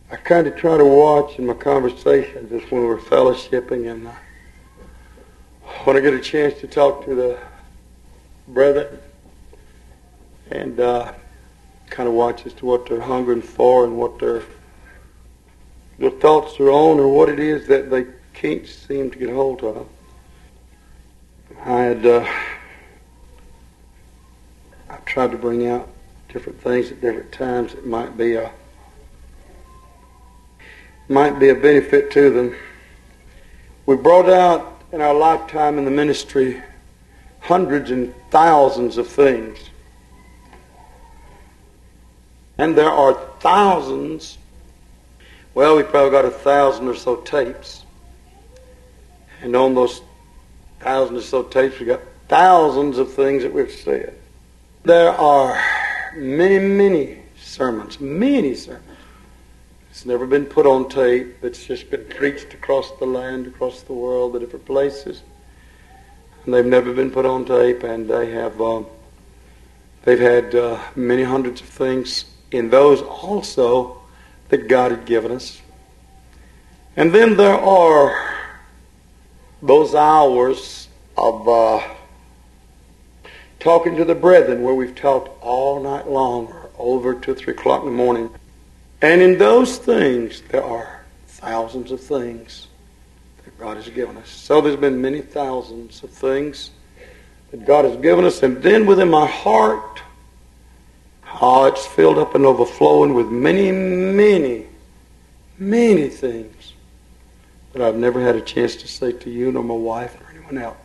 I kind of try to watch in my conversations just when we're fellowshipping, and when I get a chance to talk to the brethren, and kind of watch as to what they're hungering for and what their thoughts are on, or what it is that they can't seem to get hold of. I've tried to bring out different things at different times that might be a benefit to them. We brought out in our lifetime in the ministry hundreds and thousands of things. And there are thousands, well, we probably got 1,000 or so tapes. And on those 1,000 or so tapes, we got thousands of things that we've said. There are many sermons. It's never been put on tape. It's just been preached across the land, across the world, the different places. And they've never been put on tape, and they've had many hundreds of things in those also that God had given us. And then there are those hours of talking to the brethren where we've talked all night long or over 2 or 3 o'clock in the morning. And in those things, there are thousands of things that God has given us. So there's been many thousands of things that God has given us. And then within my heart, it's filled up and overflowing with many things that I've never had a chance to say to you, nor my wife, or anyone else.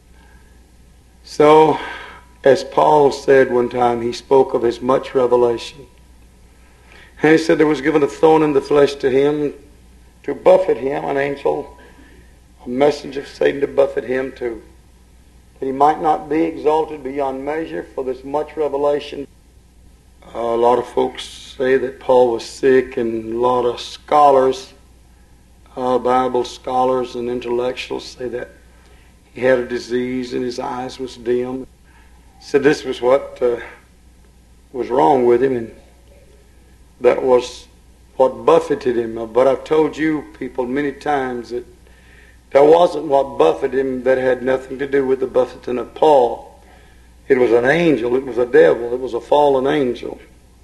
So, as Paul said one time, he spoke of his much revelation. And he said there was given a thorn in the flesh to him to buffet him, an angel, a messenger of Satan to buffet him that he might not be exalted beyond measure for this much revelation. A lot of folks say that Paul was sick, and a lot of scholars, Bible scholars and intellectuals say that he had a disease and his eyes was dim. Said this was what was wrong with him, and that was what buffeted him. But I've told you people many times that that wasn't what buffeted him. That had nothing to do with the buffeting of Paul. It was an angel. It was a devil. It was a fallen angel.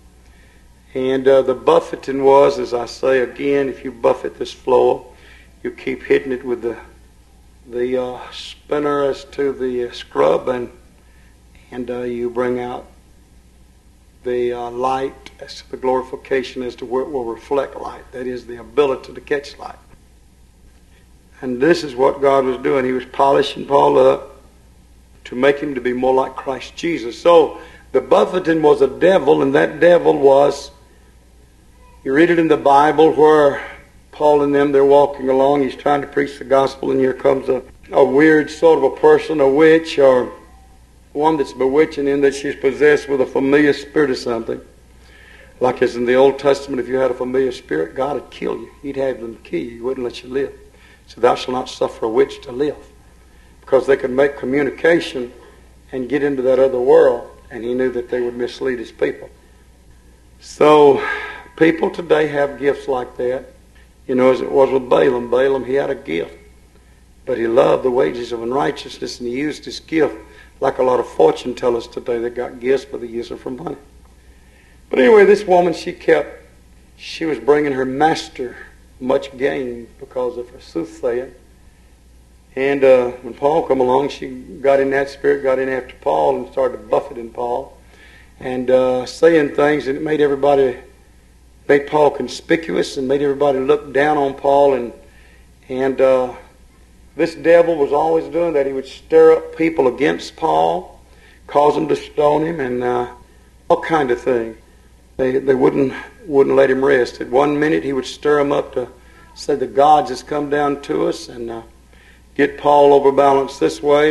And the buffeting was, as I say again, if you buffet this floor, you keep hitting it with the spinner as to the scrub, and you bring out the light as to the glorification as to where it will reflect light. That is, the ability to catch light. And this is what God was doing. He was polishing Paul up to make him to be more like Christ Jesus. So the buffeting was a devil, and that devil was, you read it in the Bible where Paul and them, they're walking along, he's trying to preach the gospel, and here comes a weird sort of a person, a witch, or one that's bewitching him, that she's possessed with a familiar spirit or something. Like as in the Old Testament, if you had a familiar spirit, God would kill you. He'd have them kill you. He wouldn't let you live. So thou shalt not suffer a witch to live. Because they could make communication and get into that other world, and he knew that they would mislead his people. So people today have gifts like that. You know, as it was with Balaam. Balaam, he had a gift, but he loved the wages of unrighteousness, and he used his gift like a lot of fortune tellers today that got gifts, but they use them for money. But anyway, this woman, she was bringing her master much gain because of her soothsaying. And when Paul come along, she got in that spirit, got in after Paul, and started buffeting Paul and saying things, and it made Paul conspicuous and made everybody look down on Paul. And this devil was always doing that. He would stir up people against Paul, cause them to stone him, and all kind of thing. They wouldn't let him rest. At one minute, he would stir them up to say the gods has come down to us, and get Paul overbalanced this way,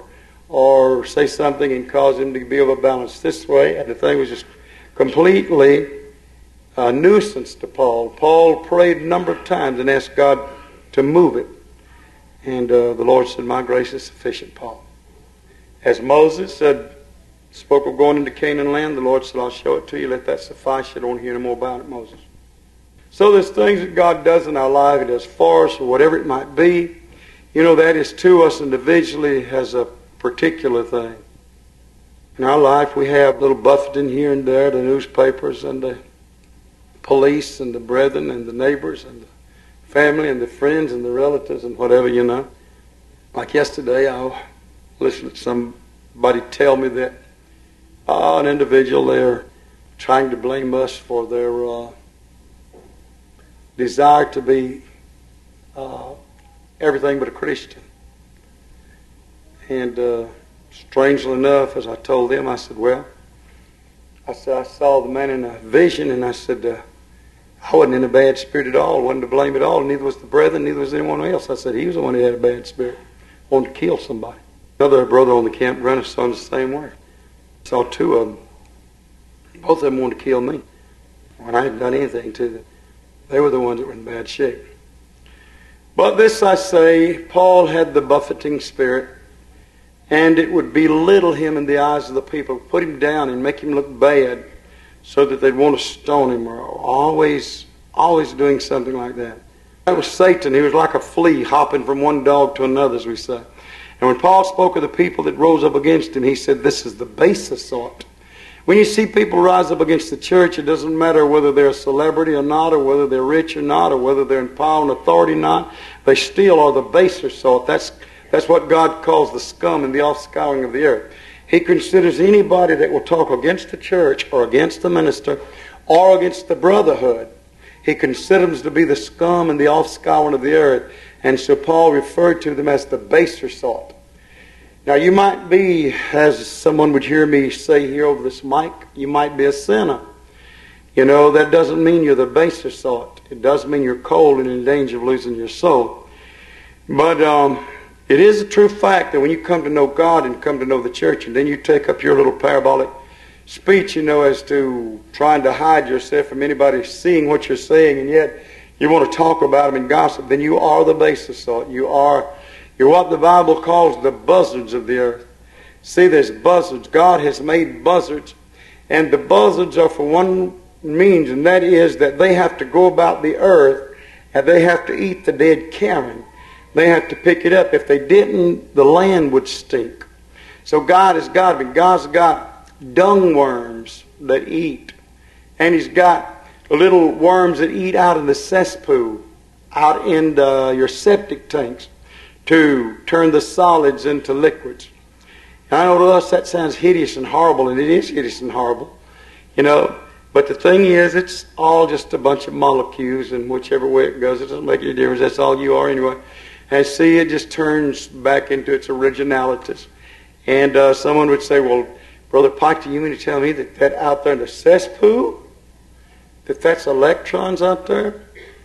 or say something and cause him to be overbalanced this way. And the thing was just completely a nuisance to Paul. Paul prayed a number of times and asked God to move it. And the Lord said, my grace is sufficient, Paul. As Moses spoke of going into Canaan land, the Lord said, I'll show it to you. Let that suffice. You don't hear no more about it, Moses. So there's things that God does in our life, He does for us, or whatever it might be. You know, that is to us individually as a particular thing. In our life, we have little buffeting here and there, the newspapers and the police and the brethren and the neighbors and the family and the friends and the relatives and whatever, you know. Like yesterday, I listened to somebody tell me that an individual, they're trying to blame us for their desire to be everything but a Christian. And strangely enough, as I told them, I said, I saw the man in a vision, and I said, I wasn't in a bad spirit at all, wasn't to blame at all, neither was the brethren, neither was anyone else. I said, he was the one who had a bad spirit, wanted to kill somebody. Another brother on the campground saw him the same way. Saw two of them. Both of them wanted to kill me when I hadn't done anything to them. They were the ones that were in bad shape. But this I say, Paul had the buffeting spirit, and it would belittle him in the eyes of the people, put him down and make him look bad so that they'd want to stone him, or always doing something like that. That was Satan. He was like a flea hopping from one dog to another, as we say. And when Paul spoke of the people that rose up against him, he said, this is the basest sort. When you see people rise up against the church, it doesn't matter whether they're a celebrity or not, or whether they're rich or not, or whether they're in power and authority or not, they still are the baser sort. That's what God calls the scum and the offscouring of the earth. He considers anybody that will talk against the church or against the minister or against the brotherhood, he considers to be the scum and the offscouring of the earth. And so Paul referred to them as the baser sort. Now you might be, as someone would hear me say here over this mic, you might be a sinner. You know, that doesn't mean you're the baser sort. It does mean you're cold and in danger of losing your soul. But it is a true fact that when you come to know God and come to know the church, and then you take up your little parabolic speech, you know, as to trying to hide yourself from anybody seeing what you're saying, and yet you want to talk about them and gossip, then you are the baser sort. You're what the Bible calls the buzzards of the earth. See, there's buzzards. God has made buzzards, and the buzzards are for one means, and that is that they have to go about the earth, and they have to eat the dead carrion. They have to pick it up. If they didn't, the land would stink. So God has got to be. God's got dung worms that eat, and He's got little worms that eat out in the cesspool, out in your septic tanks, to turn the solids into liquids. And I know to us that sounds hideous and horrible, and it is hideous and horrible, you know. But the thing is, it's all just a bunch of molecules, and whichever way it goes, it doesn't make any difference. That's all you are anyway. And see, it just turns back into its originalities. And someone would say, well, Brother Pike, do you mean to tell me that out there in the cesspool, that's electrons out there?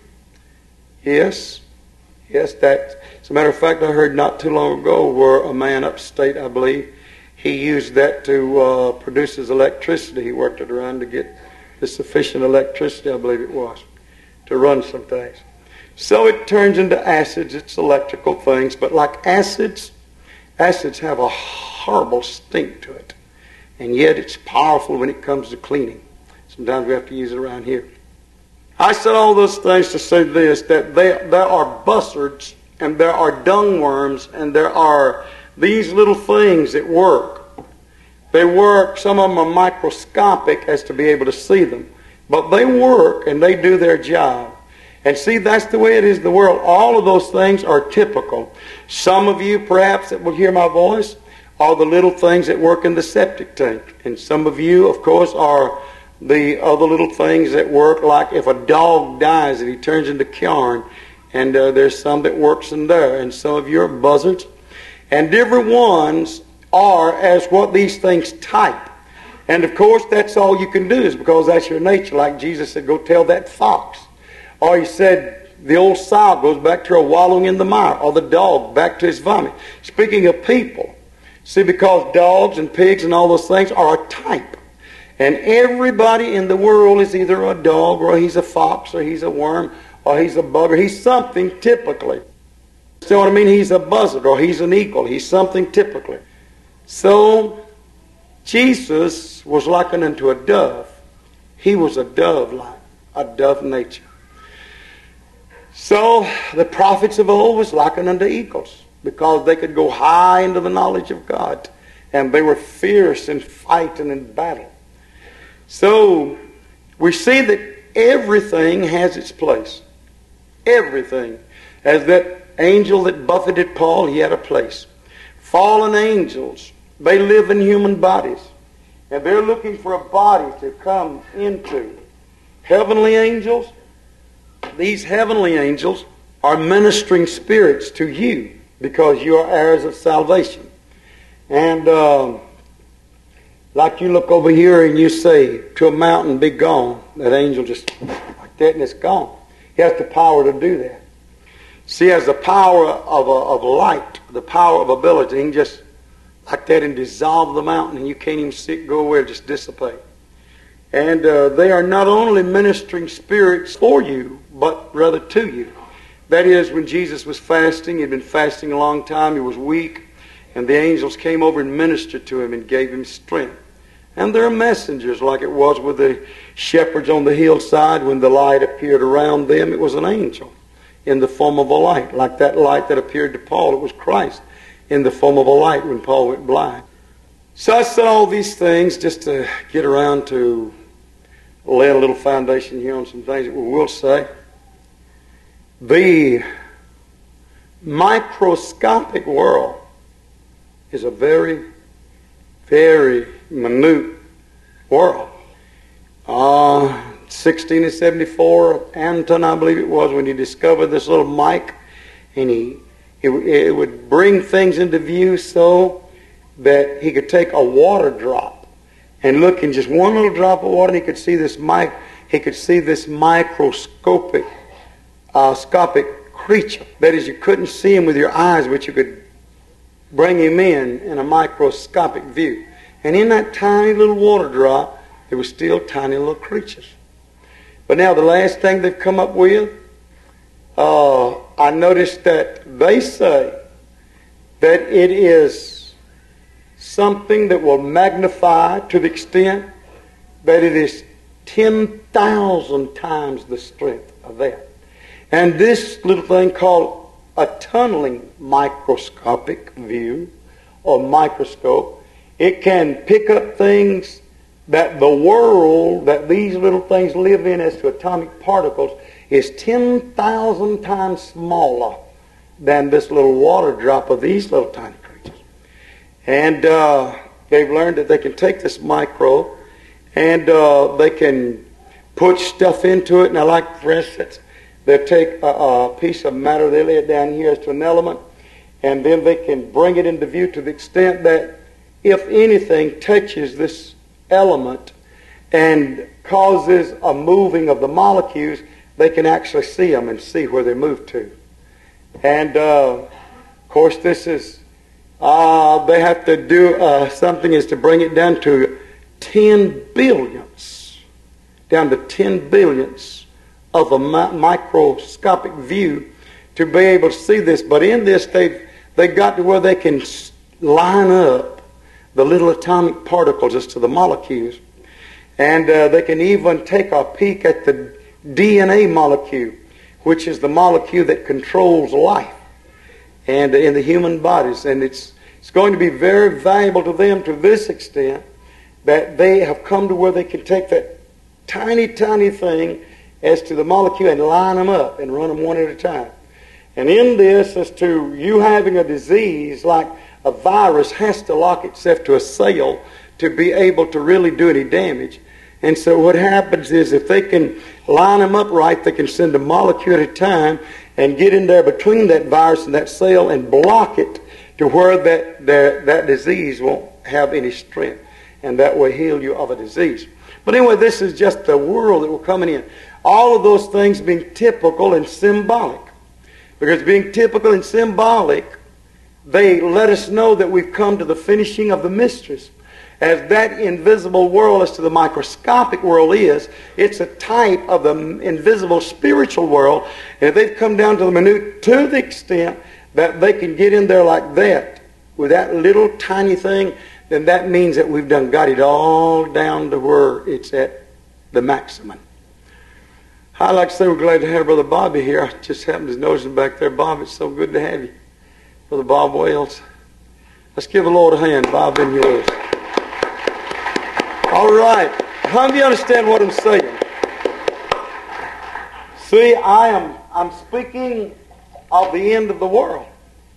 Yes. Yes, that. As a matter of fact, I heard not too long ago where a man upstate, I believe, he used that to produce his electricity. He worked it around to get the sufficient electricity, I believe it was, to run some things. So it turns into acids. It's electrical things. But like acids have a horrible stink to it. And yet it's powerful when it comes to cleaning. Sometimes we have to use it around here. I said all those things to say this, that there are buzzards and there are dung worms and there are these little things that work. They work, some of them are microscopic as to be able to see them. But they work and they do their job. And see, that's the way it is in the world. All of those things are typical. Some of you, perhaps, that will hear my voice, are the little things that work in the septic tank. And some of you, of course, are the other little things that work, like if a dog dies and he turns into carrion, and there's some that works in there. And some of you are buzzards. And different ones are as what these things type. And of course, that's all you can do, is because that's your nature. Like Jesus said, go tell that fox. Or He said, the old sow goes back to her wallowing in the mire, or the dog back to his vomit. Speaking of people, see, because dogs and pigs and all those things are a type. And everybody in the world is either a dog, or he's a fox, or he's a worm, or he's a bug, or he's something typically. See what I mean? He's a buzzard, or he's an eagle. He's something typically. So, Jesus was likened unto a dove. He was a dove-like, a dove nature. So the prophets of old was likened unto eagles, because they could go high into the knowledge of God, and they were fierce in fight and in battle. So we see that everything has its place. Everything. As that angel that buffeted Paul, he had a place. Fallen angels, they live in human bodies, and they're looking for a body to come into. Heavenly angels, these heavenly angels are ministering spirits to you, because you are heirs of salvation. And like you look over here and you say to a mountain, be gone. That angel just like that, and it's gone. He has the power to do that. See, he has the power of light, the power of ability. He can just like that and dissolve the mountain, and you can't even see it go away, just dissipate. And they are not only ministering spirits for you, but rather to you. That is, when Jesus was fasting, he'd been fasting a long time, he was weak, and the angels came over and ministered to him and gave him strength. And they're messengers, like it was with the shepherds on the hillside when the light appeared around them. It was an angel in the form of a light, like that light that appeared to Paul. It was Christ in the form of a light when Paul went blind. So I said all these things just to get around to lay a little foundation here on some things that we will say. The microscopic world is a very, very minute world. 1674, Anton, I believe it was, when he discovered this little mic, and it would bring things into view so that he could take a water drop and look in just one little drop of water, and he could see this microscopic creature. That is, you couldn't see him with your eyes, but you could bring him in a microscopic view. And in that tiny little water drop, there were still tiny little creatures. But now the last thing they've come up with, I noticed that they say that it is something that will magnify to the extent that it is 10,000 times the strength of that. And this little thing called a tunneling microscopic view or microscope, it can pick up things that the world that these little things live in as to atomic particles is 10,000 times smaller than this little water drop of these little tiny creatures. And they've learned that they can take this microbe and they can put stuff into it. Now, like, for instance, they'll take a piece of matter, they lay it down here as to an element, and then they can bring it into view to the extent that if anything touches this element and causes a moving of the molecules, they can actually see them and see where they move to. And of course, this is they have to do something is to bring it down to 10 billionths, down to 10 billionths of a microscopic view to be able to see this. But in this, they got to where they can line up the little atomic particles as to the molecules. And they can even take a peek at the DNA molecule, which is the molecule that controls life and in the human bodies. And it's going to be very valuable to them to this extent that they have come to where they can take that tiny, tiny thing as to the molecule and line them up and run them one at a time. And in this, as to you having a disease like a virus has to lock itself to a cell to be able to really do any damage. And so what happens is if they can line them up right, they can send a molecule at a time and get in there between that virus and that cell and block it to where that disease won't have any strength, and that will heal you of a disease. But anyway, this is just the world that we're coming in. All of those things being typical and symbolic. Because being typical and symbolic, they let us know that we've come to the finishing of the mysteries. As that invisible world as to the microscopic world is, it's a type of the invisible spiritual world. And if they've come down to the minute to the extent that they can get in there like that, with that little tiny thing, then that means that we've got it all down to where it's at the maximum. I'd like to say we're glad to have Brother Bobby here. I just happened to notice him back there. Bob, it's so good to have you. Brother Bob Wales. Let's give the Lord a hand. Bob, in yours. All right. How do you understand what I'm saying? See, I'm speaking of the end of the world.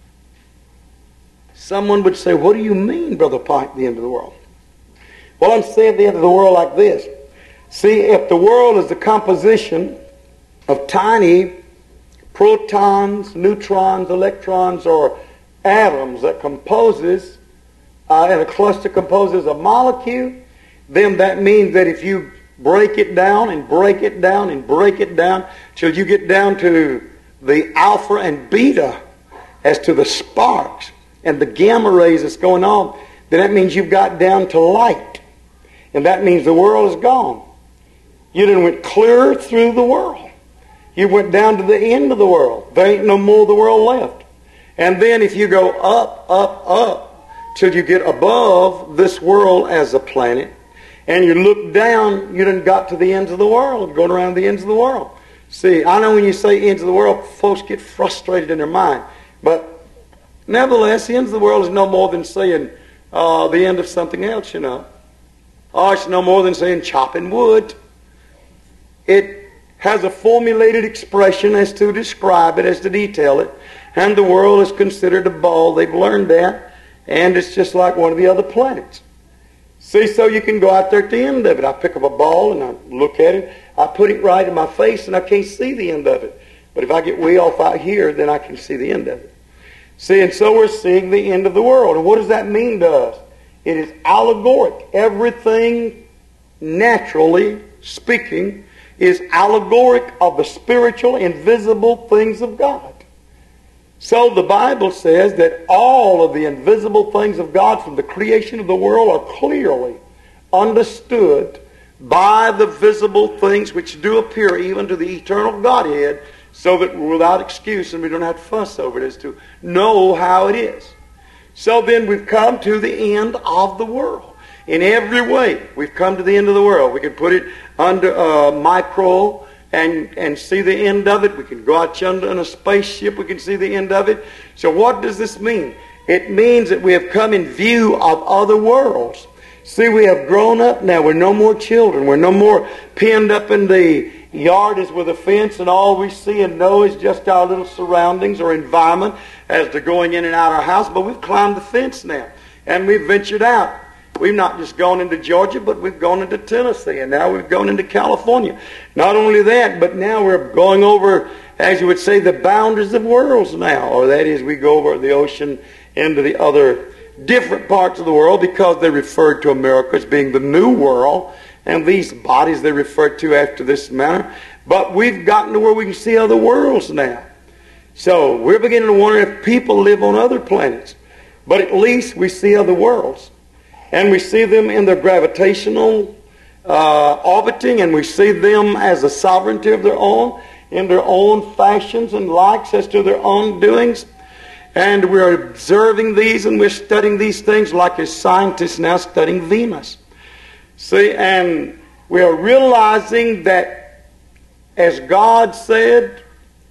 Someone would say, what do you mean, Brother Pike, the end of the world? Well, I'm saying the end of the world like this. See, if the world is the composition of tiny protons, neutrons, electrons, or atoms that composes, and a cluster composes a molecule, then that means that if you break it down and break it down and break it down till you get down to the alpha and beta as to the sparks and the gamma rays that's going on, then that means you've got down to light. And that means the world is gone. You done went clear through the world. You went down to the end of the world. There ain't no more of the world left. And then if you go up, up, up, till you get above this world as a planet, and you look down, you done got to the ends of the world, going around the ends of the world. See, I know when you say ends of the world, folks get frustrated in their mind. But nevertheless, the ends of the world is no more than saying the end of something else, you know. Or it's no more than saying chopping wood. It has a formulated expression as to describe it, as to detail it. And the world is considered a ball. They've learned that. And it's just like one of the other planets. See, so you can go out there at the end of it. I pick up a ball and I look at it. I put it right in my face and I can't see the end of it. But if I get way off out here, then I can see the end of it. See, and so we're seeing the end of the world. And what does that mean to us? It is allegoric. Everything, naturally speaking, is allegoric of the spiritual, invisible things of God. So the Bible says that all of the invisible things of God from the creation of the world are clearly understood by the visible things which do appear even to the eternal Godhead, so that we're without excuse and we don't have to fuss over it, as to know how it is. So then we've come to the end of the world. In every way, we've come to the end of the world. We can put it under a micro and see the end of it. We can go out yonder in a spaceship. We can see the end of it. So what does this mean? It means that we have come in view of other worlds. See, we have grown up now. We're no more children. We're no more pinned up in the yard as with a fence, and all we see and know is just our little surroundings or environment as to going in and out of our house. But we've climbed the fence now, and we've ventured out. We've not just gone into Georgia, but we've gone into Tennessee, and now we've gone into California. Not only that, but now we're going over, as you would say, the boundaries of worlds now. Or that is, we go over the ocean into the other different parts of the world, because they referred to America as being the new world, and these bodies they referred to after this manner. But we've gotten to where we can see other worlds now. So we're beginning to wonder if people live on other planets. But at least we see other worlds. And we see them in their gravitational orbiting, and we see them as a sovereignty of their own, in their own fashions and likes as to their own doings. And we're observing these and we're studying these things like as scientists now studying Venus. See, and we are realizing that, as God said,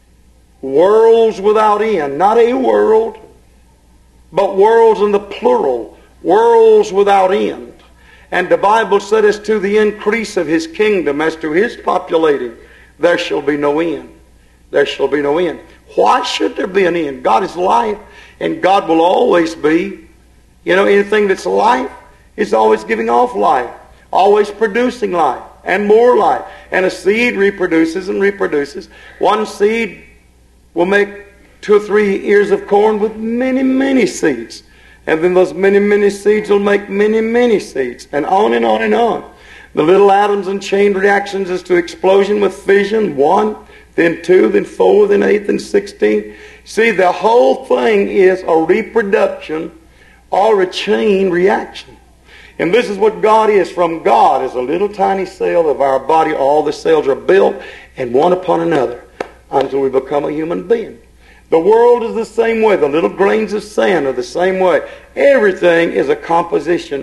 worlds without end. Not a world, but worlds in the plural. Worlds without end. And the Bible said, as to the increase of His kingdom, as to His populating, there shall be no end. There shall be no end. Why should there be an end? God is life, and God will always be. You know, anything that's life is always giving off life, always producing life, and more life. And a seed reproduces and reproduces. One seed will make 2 or 3 ears of corn with many, many seeds. And then those many, many seeds will make many, many seeds. And on and on and on. The little atoms and chain reactions as to explosion with fission, 1, then 2, then 4, then 8, then 16. See, the whole thing is a reproduction or a chain reaction. And this is what God is. From God is a little tiny cell of our body. All the cells are built, and one upon another, until we become a human being. The world is the same way. The little grains of sand are the same way. Everything is a composition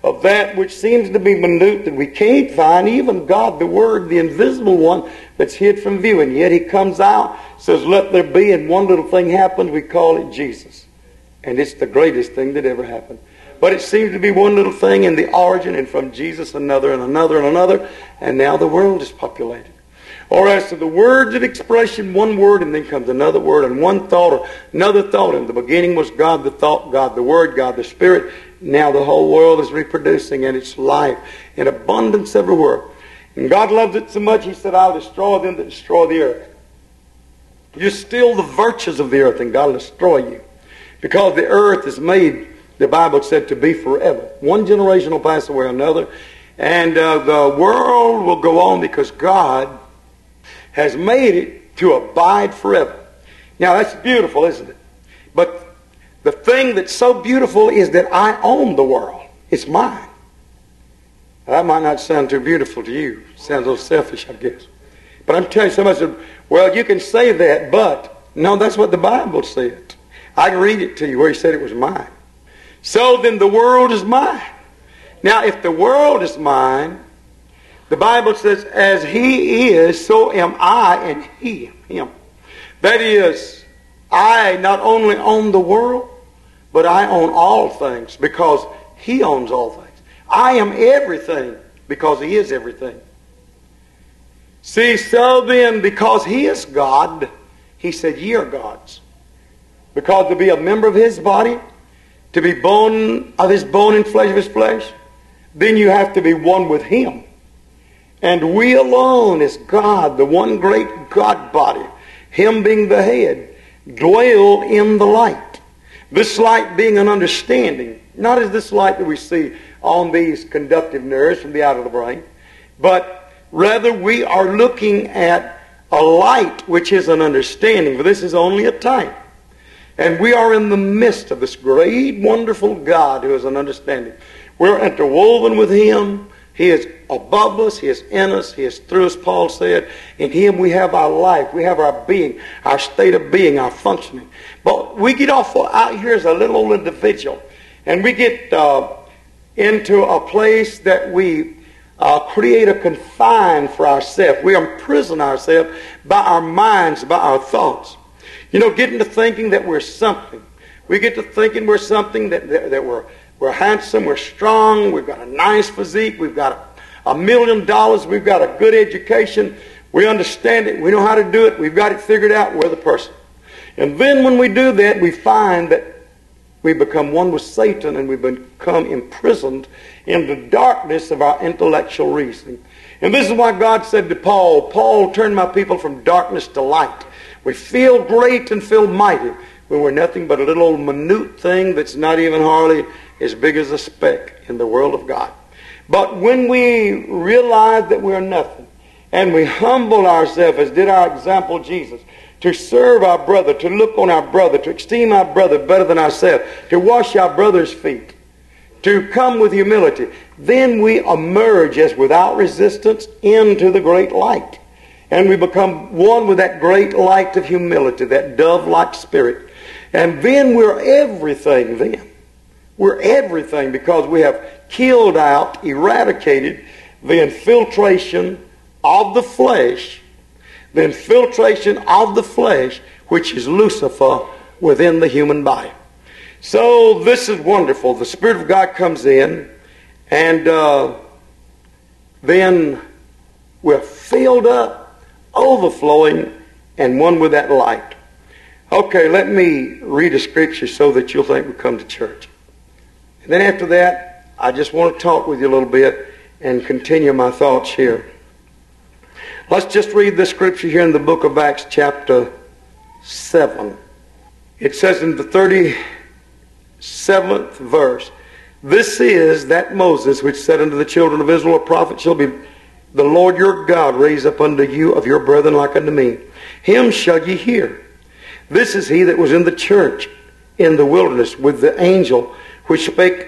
of that which seems to be minute, that we can't find, even God, the Word, the invisible one that's hid from view. And yet He comes out, says, let there be, and one little thing happens, we call it Jesus. And it's the greatest thing that ever happened. But it seems to be one little thing in the origin, and from Jesus another and another and another, and now the world is populated. Or as to the words of expression, one word, and then comes another word, and one thought, or another thought. In the beginning was God the thought, God the Word, God the Spirit. Now the whole world is reproducing, and it's life in abundance everywhere. And God loves it so much, He said, I'll destroy them that destroy the earth. You steal the virtues of the earth, and God will destroy you. Because the earth is made, the Bible said, to be forever. One generation will pass away another, and the world will go on because God has made it to abide forever. Now that's beautiful, isn't it? But the thing that's so beautiful is that I own the world. It's mine. That might not sound too beautiful to you. It sounds a little selfish, I guess. But I'm telling you, somebody said, well, you can say that, but no, that's what the Bible said. I can read it to you where He said it was mine. So then the world is mine. Now if the world is mine, the Bible says, as He is, so am I and Him. That is, I not only own the world, but I own all things because He owns all things. I am everything because He is everything. See, so then, because He is God, He said, ye are gods. Because to be a member of His body, to be bone of His bone and flesh of His flesh, then you have to be one with Him. And we alone as God, the one great God body, Him being the head, dwell in the light. This light being an understanding, not as this light that we see on these conductive nerves from the out of the brain, but rather we are looking at a light which is an understanding, for this is only a type. And we are in the midst of this great, wonderful God who is an understanding. We're interwoven with Him. He is above us. He is in us. He is through us, Paul said. In Him we have our life. We have our being, our state of being, our functioning. But we get off out here as a little old individual. And we get into a place that we create a confine for ourselves. We imprison ourselves by our minds, by our thoughts. You know, getting to thinking that we're something. We get to thinking we're something, that we're handsome, we're strong, we've got a nice physique, we've got $1 million, we've got a good education, we understand it, we know how to do it, we've got it figured out, we're the person. And then when we do that, we find that we become one with Satan and we become imprisoned in the darkness of our intellectual reasoning. And this is why God said to Paul, Paul, turn my people from darkness to light. We feel great and feel mighty when we're nothing but a little old minute thing that's not even hardly as big as a speck in the world of God. But when we realize that we're nothing and we humble ourselves, as did our example Jesus, to serve our brother, to look on our brother, to esteem our brother better than ourselves, to wash our brother's feet, to come with humility, then we emerge as without resistance into the great light. And we become one with that great light of humility, that dove-like spirit. And then we're everything then. We're everything because we have killed out, eradicated the infiltration of the flesh, which is Lucifer within the human body. So this is wonderful. The Spirit of God comes in, and then we're filled up, overflowing, and one with that light. Okay, let me read a scripture so that you'll think we come to church. And then after that, I just want to talk with you a little bit and continue my thoughts here. Let's just read this scripture here in the book of Acts chapter 7. It says in the 37th verse, this is that Moses which said unto the children of Israel, a prophet shall be the Lord your God raise up unto you of your brethren like unto me. Him shall ye hear. This is he that was in the church in the wilderness with the angel which spake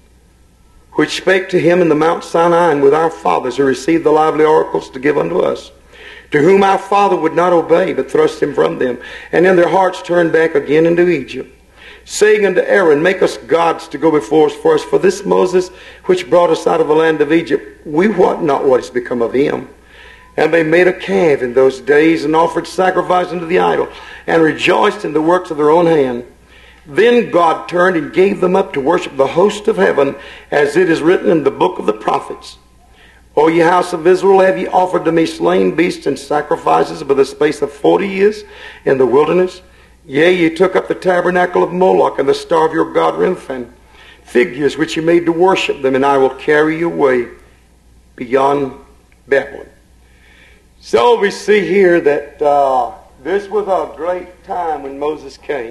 to him in the Mount Sinai, and with our fathers who received the lively oracles to give unto us, to whom our father would not obey, but thrust him from them, and in their hearts turned back again into Egypt. saying unto Aaron, make us gods to go before us. For this Moses, which brought us out of the land of Egypt, we wot not what is become of him. And they made a calf in those days, and offered sacrifice unto the idol, and rejoiced in the works of their own hand. Then God turned and gave them up to worship the host of heaven, as it is written in the book of the prophets. O ye house of Israel, have ye offered to me slain beasts and sacrifices by the space of 40 years in the wilderness? Yea, ye took up the tabernacle of Moloch and the star of your god Remphan, figures which ye made to worship them, and I will carry you away beyond Babylon. So we see here that this was a great time when Moses came.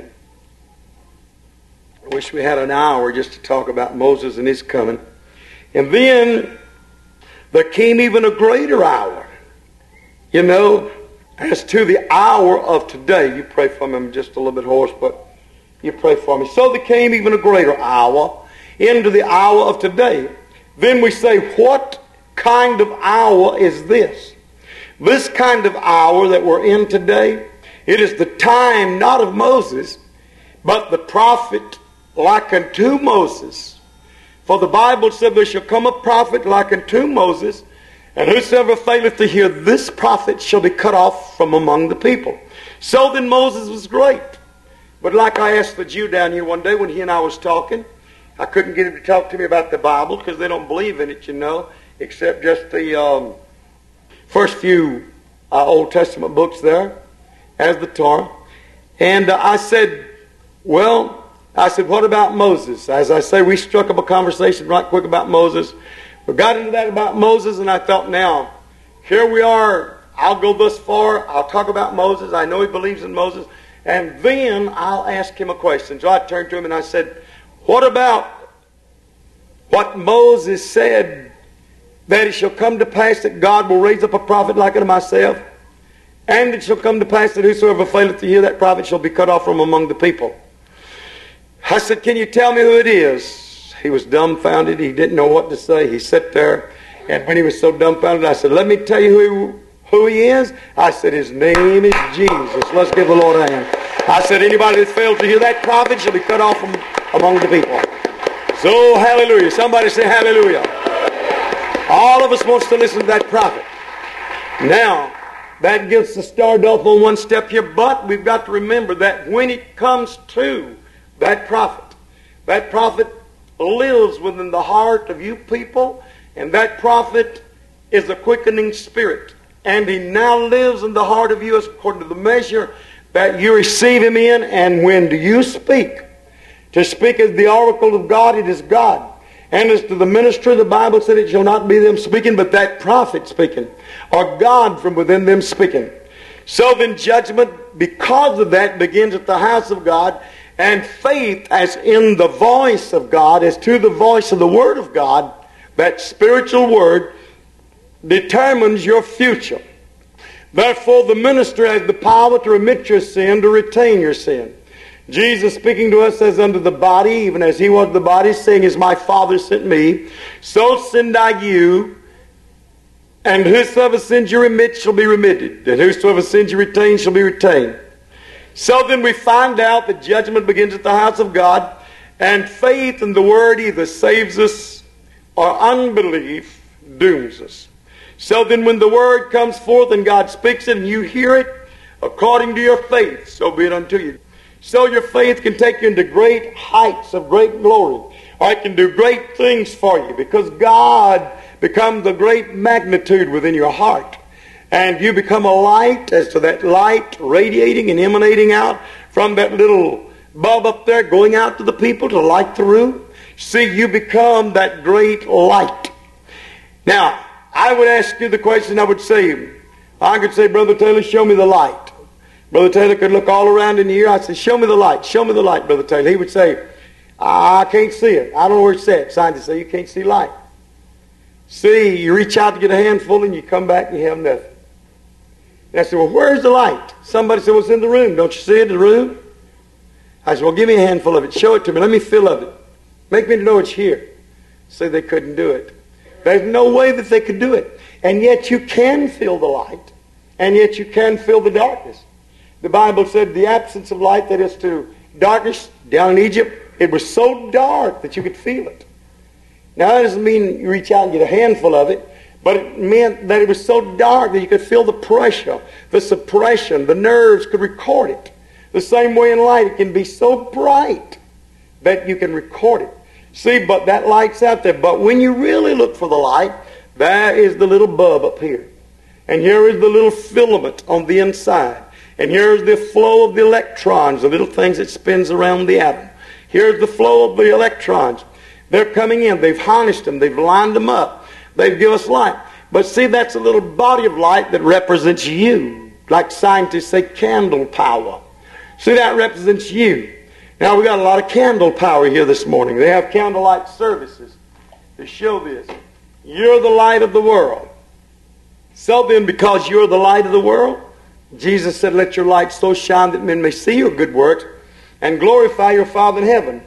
I wish we had an hour just to talk about Moses and his coming. And then there came even a greater hour. You know, as to the hour of today. You pray for me. I'm just a little bit hoarse, but you pray for me. So there came even a greater hour into the hour of today. Then we say, what kind of hour is this? This kind of hour that we're in today, it is the time not of Moses, but the prophet like unto Moses. For the Bible said, there shall come a prophet like unto Moses, and whosoever faileth to hear this prophet shall be cut off from among the people. So then Moses was great. But like I asked the Jew down here one day when he and I was talking, I couldn't get him to talk to me about the Bible because they don't believe in it, you know, except just the first few Old Testament books there, as the Torah. And I said, what about Moses? As I say, we struck up a conversation right quick about Moses. We got into that about Moses, and I thought, now, here we are. I'll go thus far. I'll talk about Moses. I know he believes in Moses. And then I'll ask him a question. So I turned to him and I said, what about what Moses said, that it shall come to pass that God will raise up a prophet like unto myself, and it shall come to pass that whosoever faileth to hear that prophet shall be cut off from among the people. I said, can you tell me who it is? He was dumbfounded. He didn't know what to say. He sat there, and when he was so dumbfounded, I said, let me tell you who he is. I said, his name is Jesus. Let's give the Lord a hand. I said, anybody that fails to hear that prophet shall be cut off from among the people. So, hallelujah. Somebody say hallelujah. All of us wants to listen to that prophet. Now, that gets us started off on one step here, but we've got to remember that when it comes to that prophet lives within the heart of you people, and that prophet is a quickening spirit. And he now lives in the heart of you according to the measure that you receive him in. And when do you speak? To speak as the oracle of God, it is God. And as to the minister, the Bible said it shall not be them speaking, but that prophet speaking, or God from within them speaking. So then judgment, because of that, begins at the house of God. And faith, as in the voice of God, as to the voice of the Word of God, that spiritual Word, determines your future. Therefore, the minister has the power to remit your sin, to retain your sin. Jesus speaking to us says, unto the body, even as he was the body, saying, as my Father sent me, so send I you. And whosoever sins you remit shall be remitted, and whosoever sins you retain shall be retained. So then we find out that judgment begins at the house of God, and faith in the Word either saves us or unbelief dooms us. So then when the Word comes forth and God speaks it and you hear it, according to your faith, so be it unto you. So your faith can take you into great heights of great glory, or it can do great things for you, because God becomes a great magnitude within your heart. And you become a light, as to that light radiating and emanating out from that little bulb up there, going out to the people to light the room. See, you become that great light. Now, I would ask you the question, I could say, Brother Taylor, show me the light. Brother Taylor could look all around in here. I'd say, show me the light. Show me the light, Brother Taylor. He would say, I can't see it. I don't know where it's at. Scientists say, you can't see light. See, you reach out to get a handful and you come back and you have nothing. And I said, well, where's the light? Somebody said, well, it's in the room. Don't you see it in the room? I said, well, give me a handful of it. Show it to me. Let me feel of it. Make me know it's here. Say they couldn't do it. There's no way that they could do it. And yet you can feel the light. And yet you can feel the darkness. The Bible said the absence of light, that is to darkness down in Egypt, it was so dark that you could feel it. Now, that doesn't mean you reach out and get a handful of it, but it meant that it was so dark that you could feel the pressure, the suppression. The nerves could record it. The same way in light, it can be so bright that you can record it. See, but that light's out there. But when you really look for the light, there is the little bulb up here. And here is the little filament on the inside. And here's the flow of the electrons, the little things that spins around the atom. Here's the flow of the electrons. They're coming in. They've harnessed them. They've lined them up. They've given us light. But see, that's a little body of light that represents you. Like scientists say, candle power. See, that represents you. Now, we got a lot of candle power here this morning. They have candlelight services to show this. You're the light of the world. So then, because you're the light of the world, Jesus said, let your light so shine that men may see your good works and glorify your Father in heaven.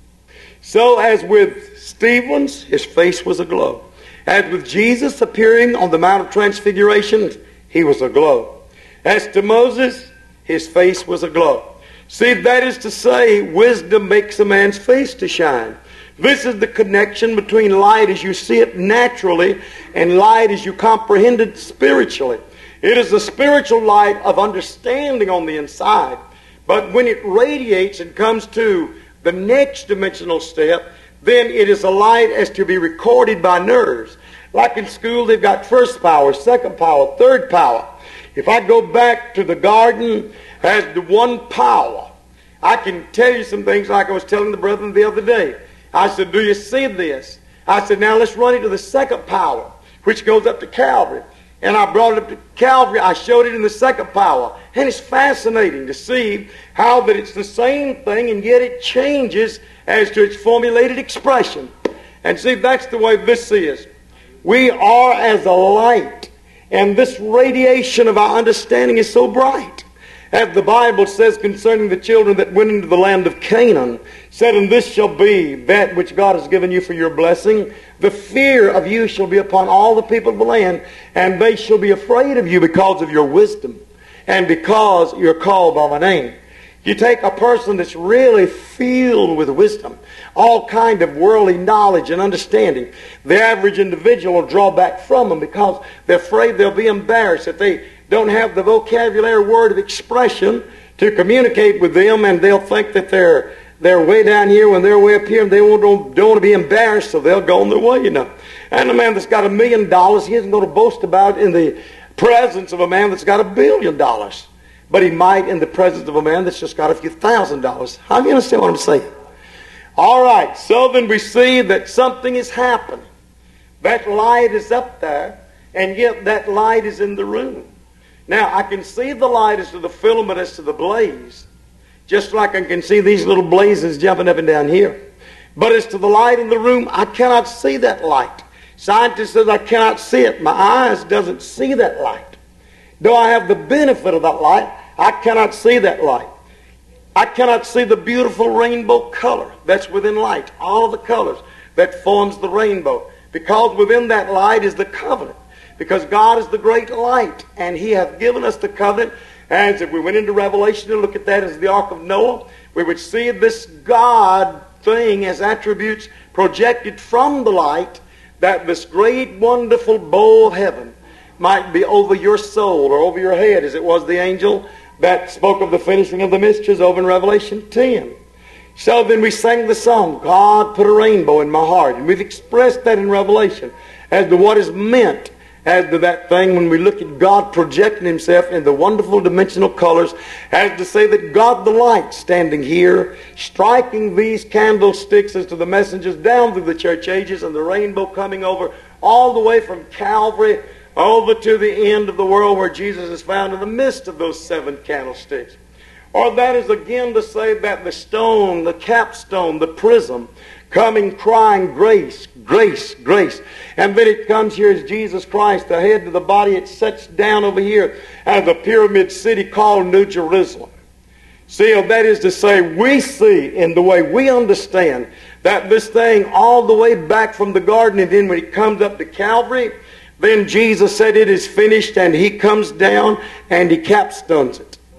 So as with Stephen's, his face was aglow. As with Jesus appearing on the Mount of Transfiguration, he was aglow. As to Moses, his face was aglow. See, that is to say, wisdom makes a man's face to shine. This is the connection between light as you see it naturally and light as you comprehend it spiritually. It is the spiritual light of understanding on the inside. But when it radiates and comes to the next dimensional step, then it is a light as to be recorded by nerves. Like in school, they've got first power, second power, third power. If I go back to the garden as the one power, I can tell you some things like I was telling the brethren the other day. I said, do you see this? I said, now let's run into the second power, which goes up to Calvary. And I brought it up to Calvary. I showed it in the second power. And it's fascinating to see how that it's the same thing and yet it changes as to its formulated expression. And see, that's the way this is. We are as a light. And this radiation of our understanding is so bright. As the Bible says concerning the children that went into the land of Canaan, said, and this shall be that which God has given you for your blessing. The fear of you shall be upon all the people of the land, and they shall be afraid of you because of your wisdom, and because you're called by my name. You take a person that's really filled with wisdom, all kind of worldly knowledge and understanding. The average individual will draw back from them because they're afraid they'll be embarrassed if they don't have the vocabulary word of expression to communicate with them, and they'll think that they're way down here when they're way up here, and they don't want to be embarrassed, so they'll go on their way, you know. And a man that's got $1 million, he isn't going to boast about it in the presence of a man that's got $1 billion. But he might in the presence of a man that's just got a few $1,000s. How do you understand what I'm saying? All right, so then we see that something is happening. That light is up there, and yet that light is in the room. Now, I can see the light as to the filament, as to the blaze, just like I can see these little blazes jumping up and down here. But as to the light in the room, I cannot see that light. Scientists say I cannot see it. My eyes doesn't see that light. Though I have the benefit of that light, I cannot see that light. I cannot see the beautiful rainbow color that's within light, all of the colors that forms the rainbow, because within that light is the covenant. Because God is the great light, and He hath given us the covenant. As if we went into Revelation and look at that as the Ark of Noah, we would see this God thing as attributes projected from the light, that this great, wonderful bow of heaven might be over your soul or over your head, as it was the angel that spoke of the finishing of the mysteries over in Revelation 10. So then we sang the song, God put a rainbow in my heart. And we've expressed that in Revelation as to what is meant as to that thing when we look at God projecting Himself in the wonderful dimensional colors, as to say that God the light standing here, striking these candlesticks as to the messengers down through the church ages, and the rainbow coming over all the way from Calvary over to the end of the world where Jesus is found in the midst of those 7 candlesticks. Or that is again to say that the stone, the capstone, the prism, coming crying, grace, grace, grace. And then it comes here as Jesus Christ, the head of the body. It sets down over here as the pyramid city called New Jerusalem. See, that is to say, we see in the way we understand that this thing all the way back from the garden, and then when it comes up to Calvary, then Jesus said it is finished, and He comes down and He capstones it.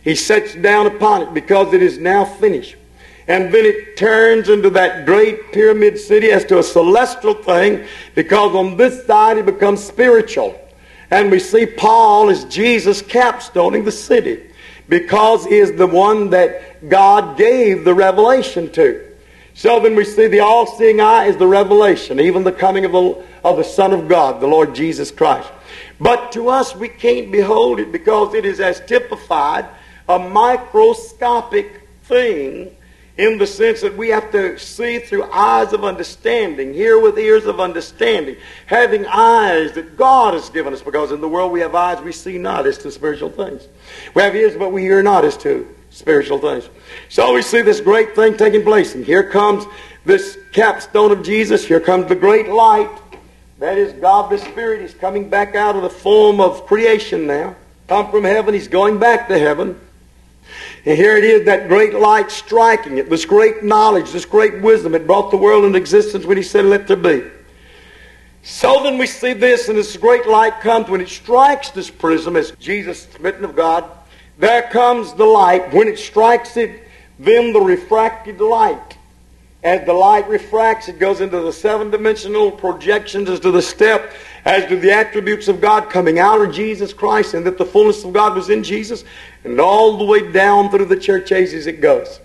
He sits down upon it because it is now finished. And then it turns into that great pyramid city as to a celestial thing, because on this side it becomes spiritual. And we see Paul as Jesus capstoning the city, because he is the one that God gave the revelation to. So then we see the all-seeing eye is the revelation, even the coming of the Son of God, the Lord Jesus Christ. But to us, we can't behold it because it is as typified a microscopic thing, in the sense that we have to see through eyes of understanding, hear with ears of understanding, having eyes that God has given us, because in the world we have eyes we see not as to spiritual things. We have ears but we hear not as to spiritual things. So we see this great thing taking place, and here comes this capstone of Jesus. Here comes the great light. That is God the Spirit. He's coming back out of the form of creation now. Come from heaven. He's going back to heaven. And here it is, that great light striking it, this great knowledge, this great wisdom. It brought the world into existence when he said, let there be. So then we see this, and this great light comes when it strikes this prism, as Jesus smitten of God. There comes the light. When it strikes it, then the refracted light. As the light refracts, it goes into the seven-dimensional projections as to the step, as to the attributes of God coming out of Jesus Christ, and that the fullness of God was in Jesus, and all the way down through the church ages it goes,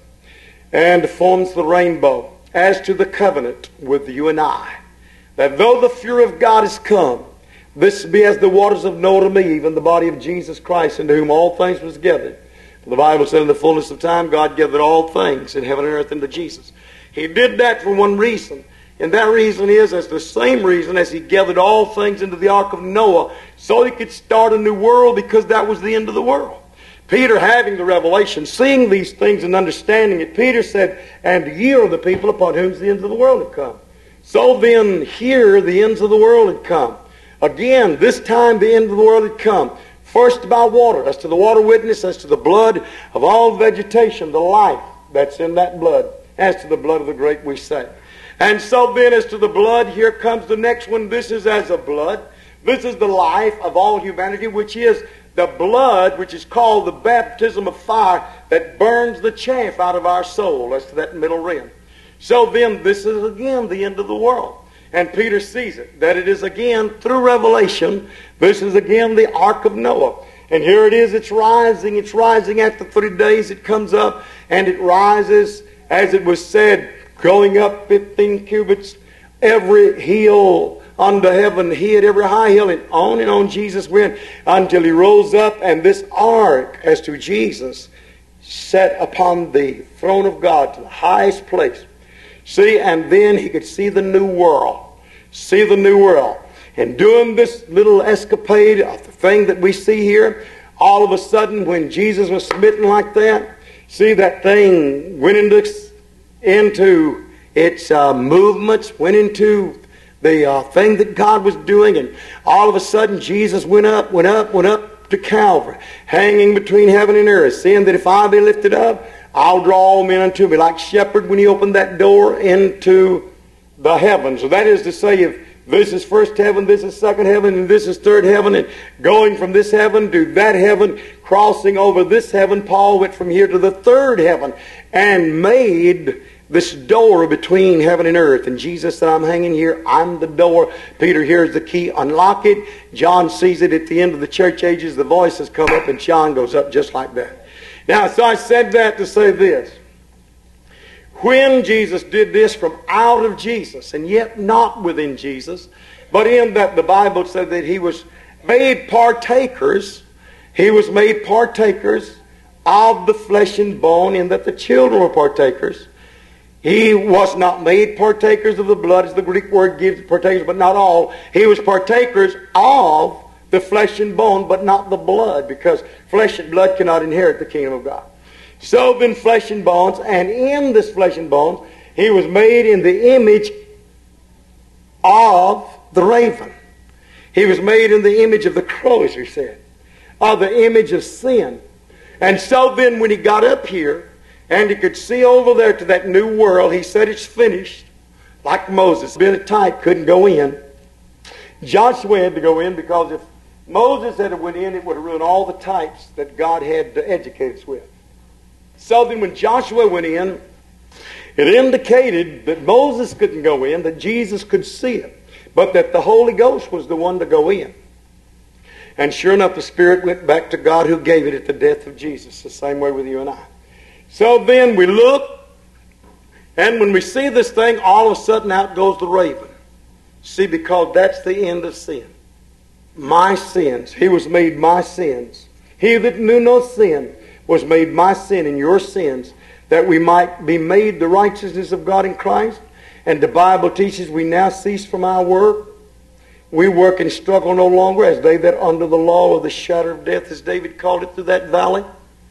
and forms the rainbow, as to the covenant with you and I, that though the fury of God is come, this be as the waters of Noah to me, even the body of Jesus Christ, into whom all things was gathered. For the Bible said in the fullness of time, God gathered all things in heaven and earth into Jesus. He did that for one reason. And that reason is as the same reason as he gathered all things into the ark of Noah, so he could start a new world, because that was the end of the world. Peter, having the revelation, seeing these things and understanding it, Peter said, and ye are the people upon whom the ends of the world have come. So then here the ends of the world had come. Again, this time the end of the world had come. First by water, as to the water witness, as to the blood of all vegetation, the life that's in that blood, as to the blood of the grape we say. And so then as to the blood, here comes the next one. This is as a blood. This is the life of all humanity, which is the blood, which is called the baptism of fire, that burns the chaff out of our soul, as to that middle rim. So then this is again the end of the world. And Peter sees it, that it is again through revelation. This is again the ark of Noah. And here it is, it's rising after 3 days. It comes up and it rises, as it was said, going up 15 cubits, every hill under heaven hid, every high hill, and on Jesus went until he rose up, and this ark, as to Jesus, sat upon the throne of God to the highest place. See, and then he could see the new world. See the new world. And doing this little escapade of the thing that we see here, all of a sudden when Jesus was smitten like that, see, that thing went into its movements, went into the thing that God was doing, and all of a sudden Jesus went up to Calvary, hanging between heaven and earth, saying that if I be lifted up, I'll draw all men unto me, like shepherd when he opened that door into the heavens. So that is to say, if this is first heaven, this is second heaven, and this is third heaven, and going from this heaven to that heaven, crossing over this heaven, Paul went from here to the third heaven and made this door between heaven and earth. And Jesus said, I'm hanging here, I'm the door. Peter hears the key, unlock it. John sees it at the end of the church ages. The voices come up and John goes up just like that. Now, so I said that to say this. When Jesus did this from out of Jesus, and yet not within Jesus, but in that the Bible said that he was made partakers, he was made partakers of the flesh and bone, in that the children were partakers. He was not made partakers of the blood, as the Greek word gives, partakers, but not all. He was partakers of the flesh and bone, but not the blood, because flesh and blood cannot inherit the kingdom of God. So then flesh and bones, and in this flesh and bones, he was made in the image of the raven. He was made in the image of the crow, as we said, of the image of sin. And so then when he got up here, and he could see over there to that new world, he said, it's finished. Like Moses, being a type, couldn't go in. Joshua had to go in, because if Moses had went in, it would have ruined all the types that God had to educate us with. So then when Joshua went in, it indicated that Moses couldn't go in, that Jesus could see it, but that the Holy Ghost was the one to go in. And sure enough, the Spirit went back to God who gave it at the death of Jesus, the same way with you and I. So then we look, and when we see this thing, all of a sudden out goes the raven. See, because that's the end of sin. My sins. He was made my sins. He that knew no sin was made my sin and your sins, that we might be made the righteousness of God in Christ. And the Bible teaches we now cease from our work. We work and struggle no longer as they that under the law of the shadow of death, as David called it, through that valley.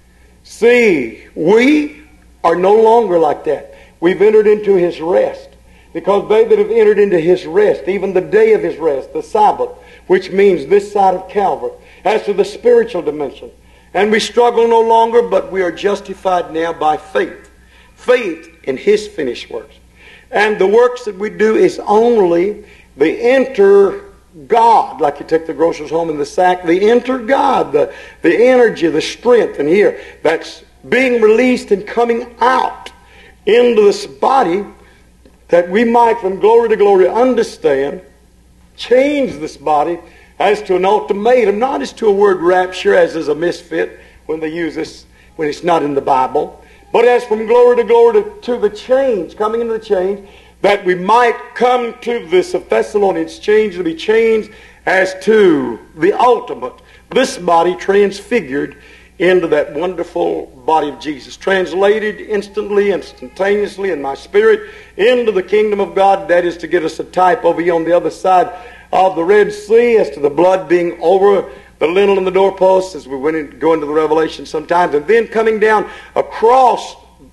See, we are no longer like that. We've entered into His rest. Because they that have entered into His rest, even the day of His rest, the Sabbath, which means this side of Calvary, as to the spiritual dimension. And we struggle no longer, but we are justified now by faith. Faith in His finished works. And the works that we do is only the enter God, like you take the groceries home in the sack, the enter God, the energy, the strength, and here, that's being released and coming out into this body, that we might from glory to glory understand, change this body as to an ultimatum, not as to a word rapture, as is a misfit when they use this, when it's not in the Bible, but as from glory to the change, coming into the change, that we might come to this of Thessalonians change to be changed as to the ultimate, this body transfigured into that wonderful body of Jesus, translated instantly, instantaneously in my spirit into the kingdom of God. That is to get us a type over here on the other side of the Red Sea, as to the blood being over the lintel and the doorposts, as we go into the Revelation sometimes, and then coming down across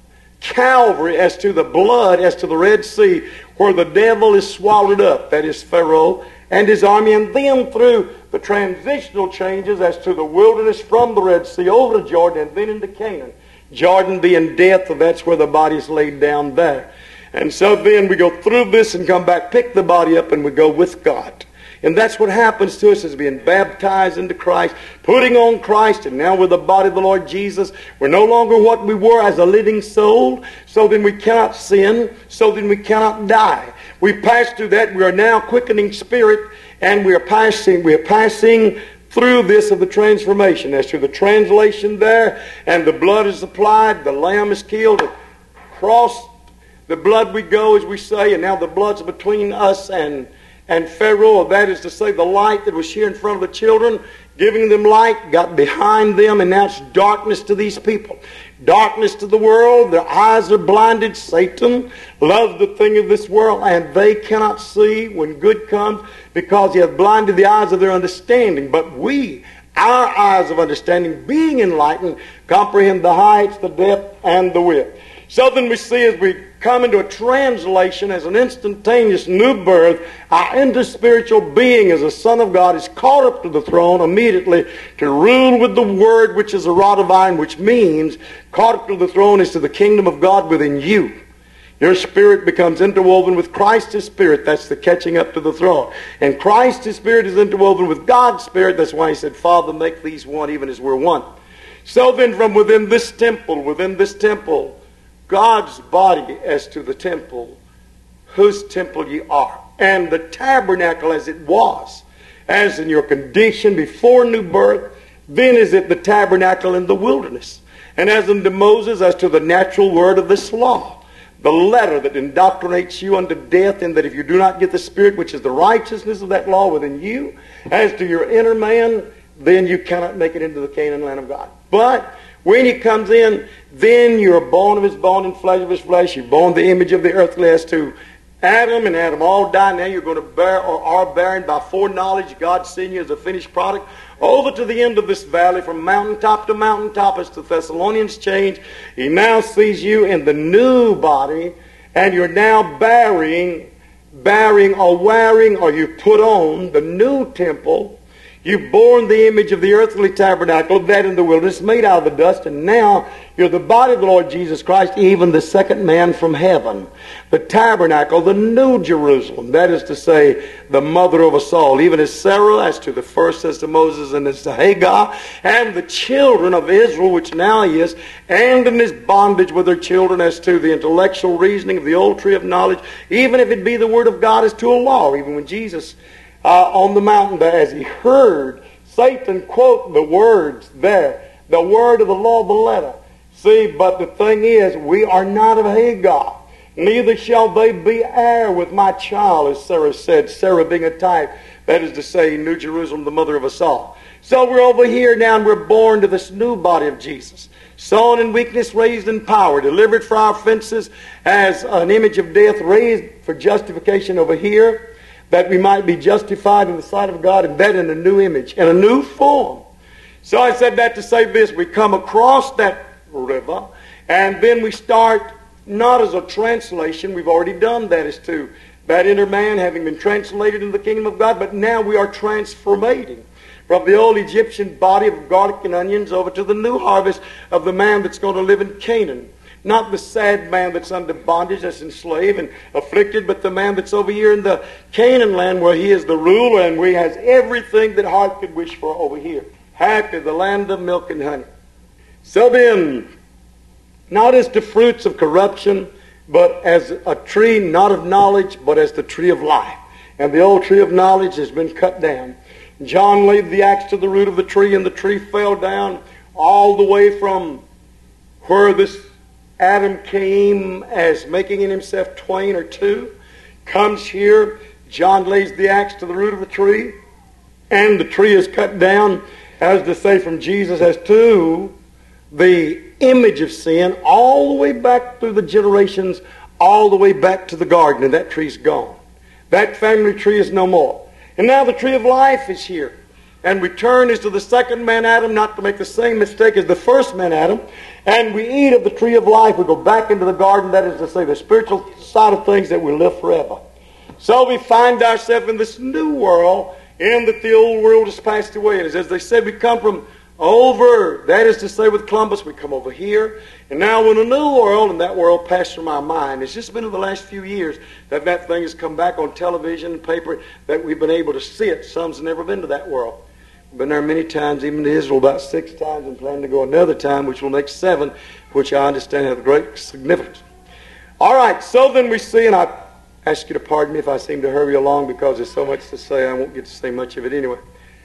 Calvary as to the blood, as to the Red Sea, where the devil is swallowed up, that is Pharaoh and his army, and then through the transitional changes as to the wilderness from the Red Sea over to Jordan and then into Canaan. Jordan being death, and that's where the body's laid down there. And so then we go through this and come back, pick the body up, and we go with God. And that's what happens to us as being baptized into Christ, putting on Christ, and now we're the body of the Lord Jesus. We're no longer what we were as a living soul, so then we cannot sin, so then we cannot die. We pass through that. We are now quickening spirit, and we are passing through this of the transformation. As to the translation there, and the blood is applied, the lamb is killed, across the blood we go, as we say, and now the blood's between us and Pharaoh, that is to say, the light that was here in front of the children, giving them light, got behind them, and now it's darkness to these people. Darkness to the world. Their eyes are blinded. Satan loves the thing of this world, and they cannot see when good comes, because he hath blinded the eyes of their understanding. But we, our eyes of understanding, being enlightened, comprehend the heights, the depth, and the width. So then we see, as we come into a translation, as an instantaneous new birth, our interspiritual being as a Son of God is caught up to the throne immediately to rule with the Word, which is a rod of iron, which means caught up to the throne is to the kingdom of God within you. Your spirit becomes interwoven with Christ's spirit. That's the catching up to the throne. And Christ's spirit is interwoven with God's spirit. That's why he said, Father, make these one even as we're one. So then from within this temple, God's body as to the temple, whose temple ye are. And the tabernacle as it was, as in your condition before new birth, then is it the tabernacle in the wilderness. And as unto Moses, as to the natural word of this law, the letter that indoctrinates you unto death, and that if you do not get the Spirit, which is the righteousness of that law within you, as to your inner man, then you cannot make it into the Canaan land of God. But when he comes in, then you're bone of his bone and flesh of his flesh. You're born the image of the earthly, as to Adam, and Adam all died. Now you're going to bear, or are bearing by foreknowledge, God sent you as a finished product, over to the end of this valley, from mountaintop to mountaintop, as the Thessalonians change. He now sees you in the new body, and you're now bearing or wearing, or you put on the new temple. You've borne the image of the earthly tabernacle of that in the wilderness, made out of the dust, and now you're the body of the Lord Jesus Christ, even the second man from heaven. The tabernacle, the new Jerusalem, that is to say, the mother of us all, even as Sarah, as to the first, as to Moses, and as to Hagar, and the children of Israel, which now is, and in this bondage with their children, as to the intellectual reasoning of the old tree of knowledge, even if it be the word of God as to a law, even when Jesus on the mountain there, as he heard Satan quote the words there, the word of the law of the letter. See, but the thing is, we are not of Hagar, neither shall they be heir with my child, as Sarah said, Sarah being a type, that is to say, New Jerusalem, the mother of us all. So we're over here now, and we're born to this new body of Jesus, sown in weakness, raised in power, delivered for our offenses as an image of death, raised for justification over here, that we might be justified in the sight of God, and that in a new image, in a new form. So I said that to say this. We come across that river, and then we start not as a translation. We've already done that as to that inner man having been translated into the kingdom of God, but now we are transformating from the old Egyptian body of garlic and onions over to the new harvest of the man that's going to live in Canaan. Not the sad man that's under bondage, that's enslaved and afflicted, but the man that's over here in the Canaan land where he is the ruler and where he has everything that heart could wish for over here. Happy, the land of milk and honey. So then, not as to fruits of corruption, but as a tree not of knowledge, but as the tree of life. And the old tree of knowledge has been cut down. John laid the axe to the root of the tree, and the tree fell down all the way from where this Adam came as making in himself twain or two, comes here. John lays the axe to the root of the tree, and the tree is cut down, as to say, from Jesus as to the image of sin, all the way back through the generations, all the way back to the garden, and that tree's gone. That family tree is no more. And now the tree of life is here. And we turn as to the second man Adam, not to make the same mistake as the first man Adam, and we eat of the tree of life. We go back into the garden, that is to say, the spiritual side of things, that we live forever. So we find ourselves in this new world, in that the old world has passed away. And as they said, we come from over, that is to say, with Columbus, we come over here. And now we're in a new world, and that world passed from our mind. It's just been in the last few years that that thing has come back on television and paper, that we've been able to see it. Some's never been to that world. Been there many times, even to Israel about 6 times, and plan to go another time, which will make 7, which I understand have great significance. All right, so then we see, and I ask you to pardon me if I seem to hurry along because there's so much to say, I won't get to say much of it anyway.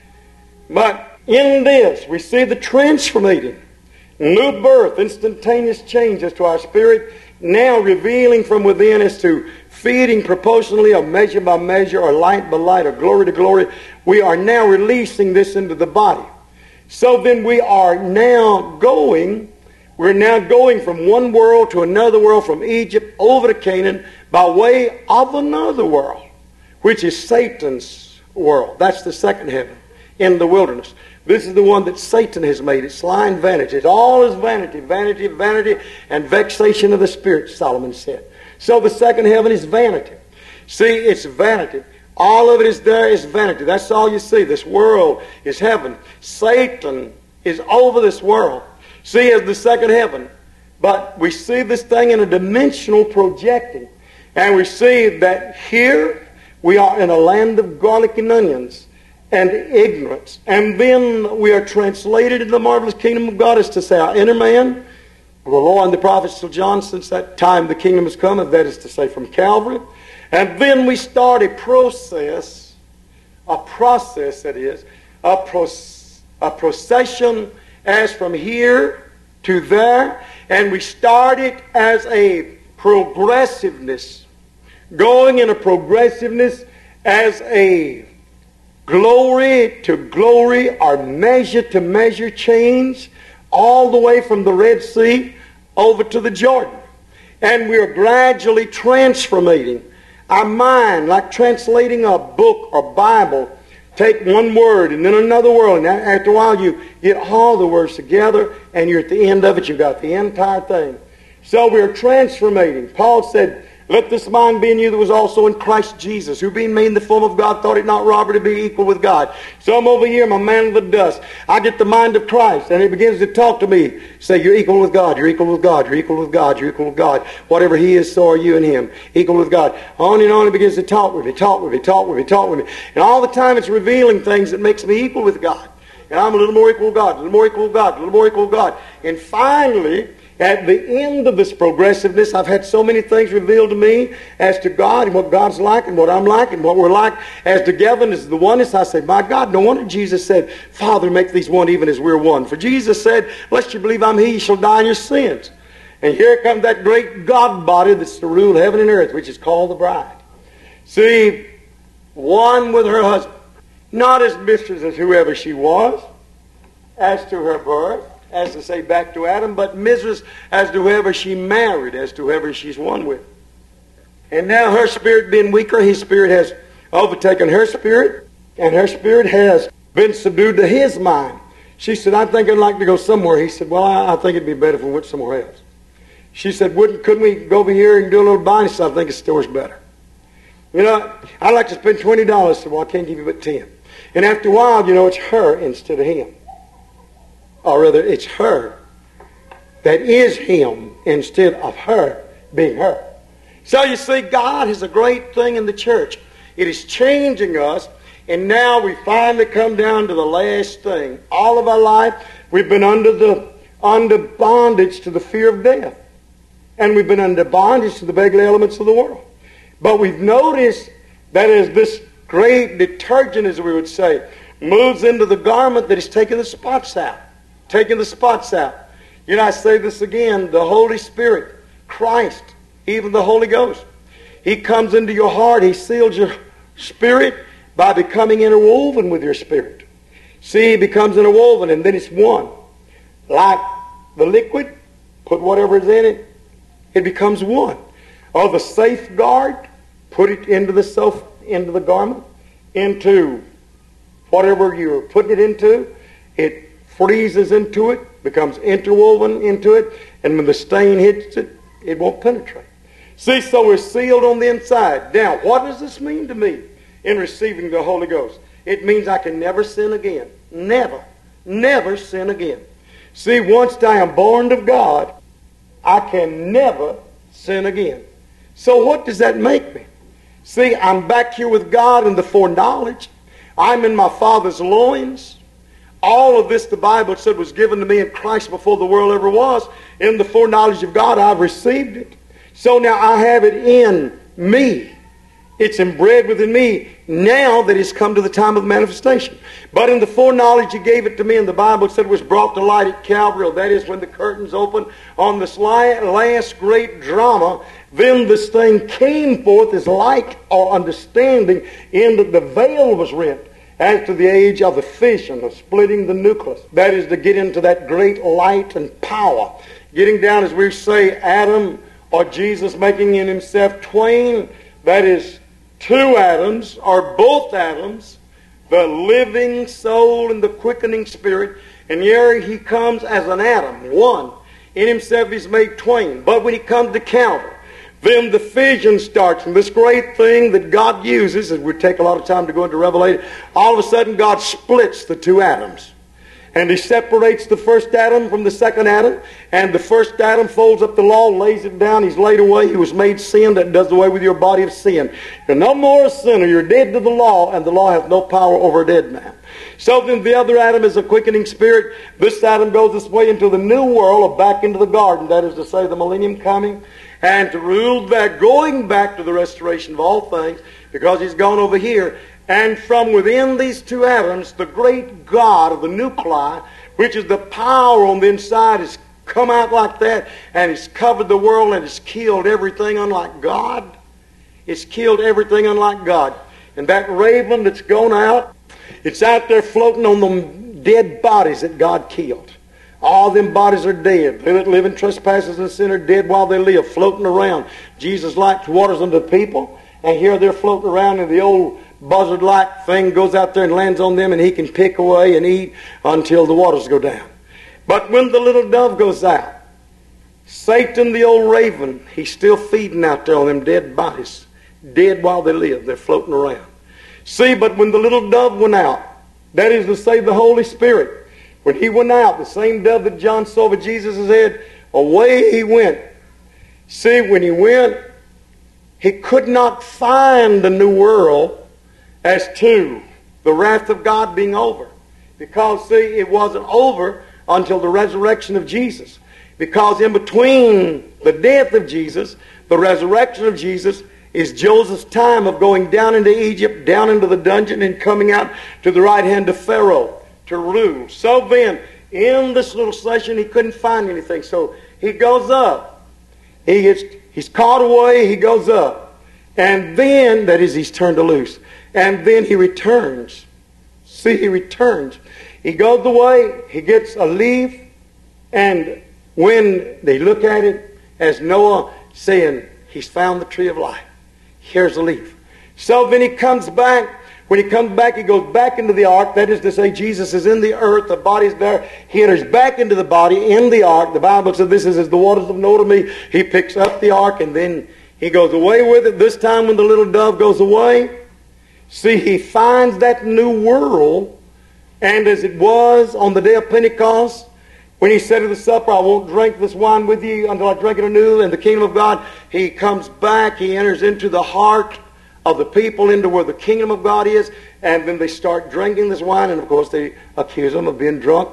But in this, we see the transformating, new birth, instantaneous change as to our spirit, now revealing from within as to feeding proportionally, or measure by measure, or light by light, or glory to glory. We are now releasing this into the body. So then we are now going, we're now going from one world to another world, from Egypt over to Canaan, by way of another world, which is Satan's world. That's the second heaven in the wilderness. This is the one that Satan has made. It's lying vanity. It's all is vanity, vanity, vanity, and vexation of the spirit, Solomon said. So the second heaven is vanity. See, it's vanity. All of it is there is vanity. That's all you see. This world is heaven. Satan is over this world. See, as the second heaven. But we see this thing in a dimensional projecting. And we see that here we are in a land of garlic and onions and ignorance. And then we are translated into the marvelous kingdom of God, as to say our inner man. The law and the prophets till John, since that time the kingdom has come, that is to say from Calvary. And then we start a process that is, a procession as from here to there, and we start it as a progressiveness, going in a progressiveness as a glory to glory, or measure to measure change, all the way from the Red Sea over to the Jordan. And we are gradually transforming our mind, like translating a book or Bible. Take one word and then another word, and after a while you get all the words together, and you're at the end of it, you've got the entire thing. So we're transforming. Paul said, Let this mind be in you that was also in Christ Jesus, who being made in the form of God, thought it not robbery to be equal with God. So I'm over here, I'm a man of the dust. I get the mind of Christ, and He begins to talk to me. Say, you're equal with God, you're equal with God, you're equal with God, you're equal with God. Whatever He is, so are you and Him. Equal with God. On and on He begins to talk with me, talk with me, talk with me, talk with me. And all the time it's revealing things that makes me equal with God. And I'm a little more equal with God, a little more equal with God, a little more equal with God. And finally, at the end of this progressiveness, I've had so many things revealed to me as to God and what God's like and what I'm like and what we're like as togetherness, the oneness. I say, my God, no wonder Jesus said, Father, make these one even as we're one. For Jesus said, lest you believe I'm He, you shall die in your sins. And here comes that great God body that's to rule heaven and earth, which is called the bride. See, one with her husband, not as mistress as whoever she was, as to her birth, as to say back to Adam, but mistress as to whoever she married, as to whoever she's one with. And now her spirit being weaker, his spirit has overtaken her spirit, and her spirit has been subdued to his mind. She said, I think I'd like to go somewhere. He said, well, I think it'd be better if we went somewhere else. She said, couldn't we go over here and do a little buying? He said, I think the store's better. You know, I'd like to spend $20. I said, well, I can't give you but 10. And after a while, you know, it's her instead of him. Or rather, it's her that is him instead of her being her. So you see, God is a great thing in the church. It is changing us, and now we finally come down to the last thing. All of our life, we've been under bondage to the fear of death. And we've been under bondage to the beggarly elements of the world. But we've noticed that as this great detergent, as we would say, moves into the garment, that is taking the spots out. Taking the spots out. You know, I say this again, the Holy Spirit, Christ, even the Holy Ghost. He comes into your heart. He seals your spirit by becoming interwoven with your spirit. See, He becomes interwoven, and then it's one. Like the liquid, put whatever is in it, it becomes one. Or the safeguard, put it into the garment, into whatever you're putting it into, it freezes into it, becomes interwoven into it, and when the stain hits it, it won't penetrate. See, so we're sealed on the inside. Now, what does this mean to me in receiving the Holy Ghost? It means I can never sin again. Never, never sin again. See, once I am born of God, I can never sin again. So what does that make me? See, I'm back here with God in the foreknowledge. I'm in my Father's loins. All of this, the Bible said, was given to me in Christ before the world ever was. In the foreknowledge of God, I've received it. So now I have it in me. It's inbred within me now that it's come to the time of manifestation. But in the foreknowledge He gave it to me, and the Bible said it was brought to light at Calvary. That is when the curtains opened on this last great drama. Then this thing came forth as light or understanding in that the veil was rent. As to the age of the fission, of splitting the nucleus. That is to get into that great light and power. Getting down, as we say, Adam or Jesus making in Himself twain. That is two atoms, or both atoms, the living soul and the quickening spirit. And here He comes as an atom, one. In Himself He's made twain. But when He comes to Calvary, then the fission starts, and this great thing that God uses, it would take a lot of time to go into Revelation, all of a sudden God splits the two atoms. And He separates the first atom from the second atom, and the first atom folds up the law, lays it down, he's laid away, he was made sin, that does away with your body of sin. You're no more a sinner, you're dead to the law, and the law has no power over a dead man. So then the other atom is a quickening spirit. This atom goes this way into the new world, or back into the garden, that is to say the millennium coming, and to rule back, going back to the restoration of all things, because He's gone over here. And from within these two atoms, the great God of the nuclei, which is the power on the inside, has come out like that, and it's covered the world, and it's killed everything unlike God. It's killed everything unlike God. And that raven that's gone out, it's out there floating on them dead bodies that God killed. All them bodies are dead. They that live in trespasses and sin are dead while they live, floating around. Jesus likes waters unto people, and here they're floating around, and the old buzzard-like thing goes out there and lands on them, and He can pick away and eat until the waters go down. But when the little dove goes out, Satan, the old raven, he's still feeding out there on them dead bodies. Dead while they live. They're floating around. See, but when the little dove went out, that is to say the Holy Spirit, when he went out, the same dove that John saw with Jesus' head, away he went. See, when he went, he could not find the new world as to the wrath of God being over. Because, see, it wasn't over until the resurrection of Jesus. Because in between the death of Jesus, the resurrection of Jesus, is Joseph's time of going down into Egypt, down into the dungeon, and coming out to the right hand of Pharaoh to rule. So then, in this little session, he couldn't find anything. So he goes up. He's caught away, he goes up. And then, that is, he's turned loose. And then he returns. See, he returns. He goes away, he gets a leaf, and when they look at it, as Noah saying, he's found the tree of life. Here's a leaf. So then he comes back. When he comes back, he goes back into the ark. That is to say, Jesus is in the earth. The body's there. He enters back into the body in the ark. The Bible says, this is as the waters of Noah to me. He picks up the ark and then he goes away with it. This time when the little dove goes away, see, he finds that new world. And as it was on the day of Pentecost, when he said at the supper, I won't drink this wine with you until I drink it anew in the kingdom of God, he comes back, he enters into the heart of the people, into where the kingdom of God is, and then they start drinking this wine, and of course they accuse him of being drunk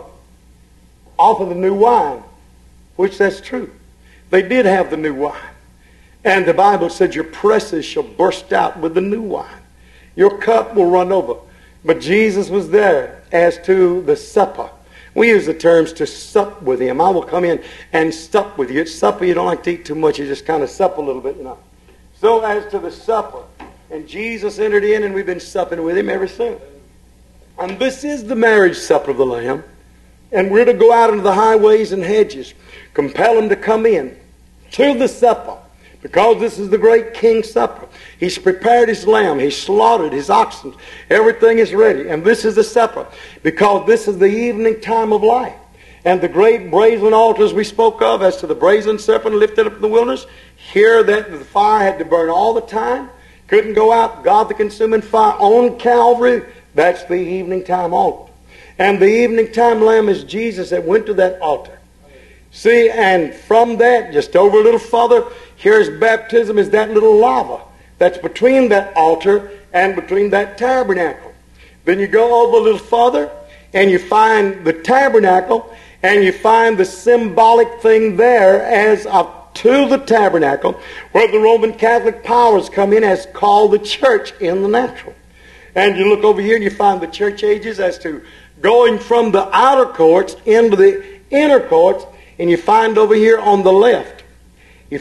off of the new wine, which that's true. They did have the new wine. And the Bible said your presses shall burst out with the new wine. Your cup will run over. But Jesus was there as to the supper. We use the terms to sup with him. I will come in and sup with you. At supper, you don't like to eat too much. You just kind of sup a little bit, you know. So as to the supper, and Jesus entered in, and we've been supping with him ever since. And this is the marriage supper of the Lamb. And we're to go out into the highways and hedges, compel them to come in to the supper. Because this is the great King's Supper. He's prepared his lamb. He's slaughtered his oxen. Everything is ready. And this is the supper. Because this is the evening time of life. And the great brazen altars we spoke of as to the brazen serpent lifted up in the wilderness. Here that the fire had to burn all the time. Couldn't go out. God the consuming fire on Calvary. That's the evening time altar. And the evening time lamb is Jesus that went to that altar. See, and from that, just over a little further, here's baptism, is that little lava that's between that altar and between that tabernacle. Then you go over a little further, and you find the tabernacle, and you find the symbolic thing there as up to the tabernacle, where the Roman Catholic powers come in as called the church in the natural. And you look over here, and you find the church ages as to going from the outer courts into the inner courts. And you find over here on the left, and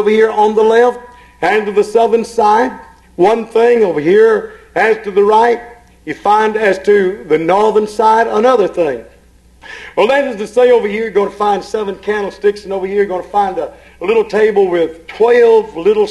to the southern side, one thing. Over here, as to the right, you find as to the northern side, another thing. Well, that is to say, over here you're going to find 7 candlesticks, and over here you're going to find a little table with 12 little,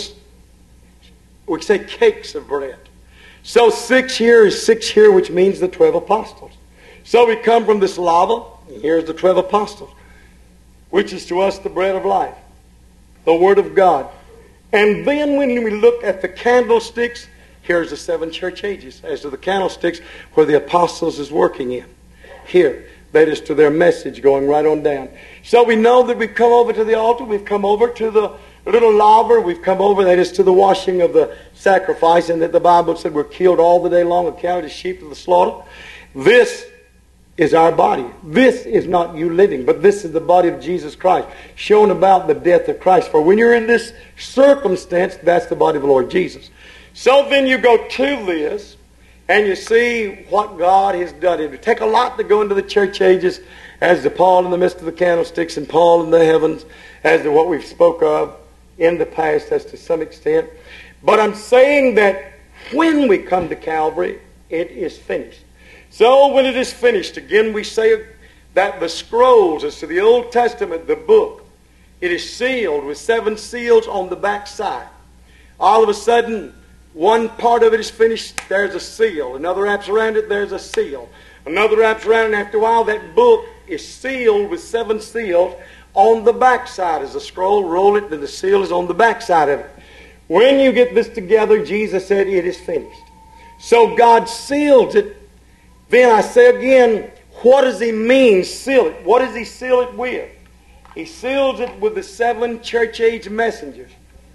we say, cakes of bread. So 6 here is 6 here, which means the 12 apostles. So we come from this lava, and here's the 12 apostles, which is to us the bread of life, the Word of God. And then when we look at the candlesticks, here's the 7 church ages, as to the candlesticks where the apostles is working in. Here, that is to their message going right on down. So we know that we've come over to the altar, we've come over to the little laver, we've come over, that is to the washing of the sacrifice, and that the Bible said we're killed all the day long and counted as sheep to the slaughter. This is our body. This is not you living, but this is the body of Jesus Christ, shown about the death of Christ. For when you're in this circumstance, that's the body of the Lord Jesus. So then you go to this, and you see what God has done. It would take a lot to go into the church ages, as to Paul in the midst of the candlesticks, and Paul in the heavens, as to what we've spoke of in the past, as to some extent. But I'm saying that when we come to Calvary, it is finished. So when it is finished, again we say that the scrolls, as to the Old Testament, the book, it is sealed with 7 seals on the back side. All of a sudden, one part of it is finished, there's a seal. Another wraps around it, there's a seal. Another wraps around, and after a while that book is sealed with 7 seals on the backside is a scroll. Roll it, and the seal is on the backside of it. When you get this together, Jesus said, it is finished. So God seals it. Then I say again, what does He mean, seal it? What does He seal it with? He seals it with the 7 church-age messengers.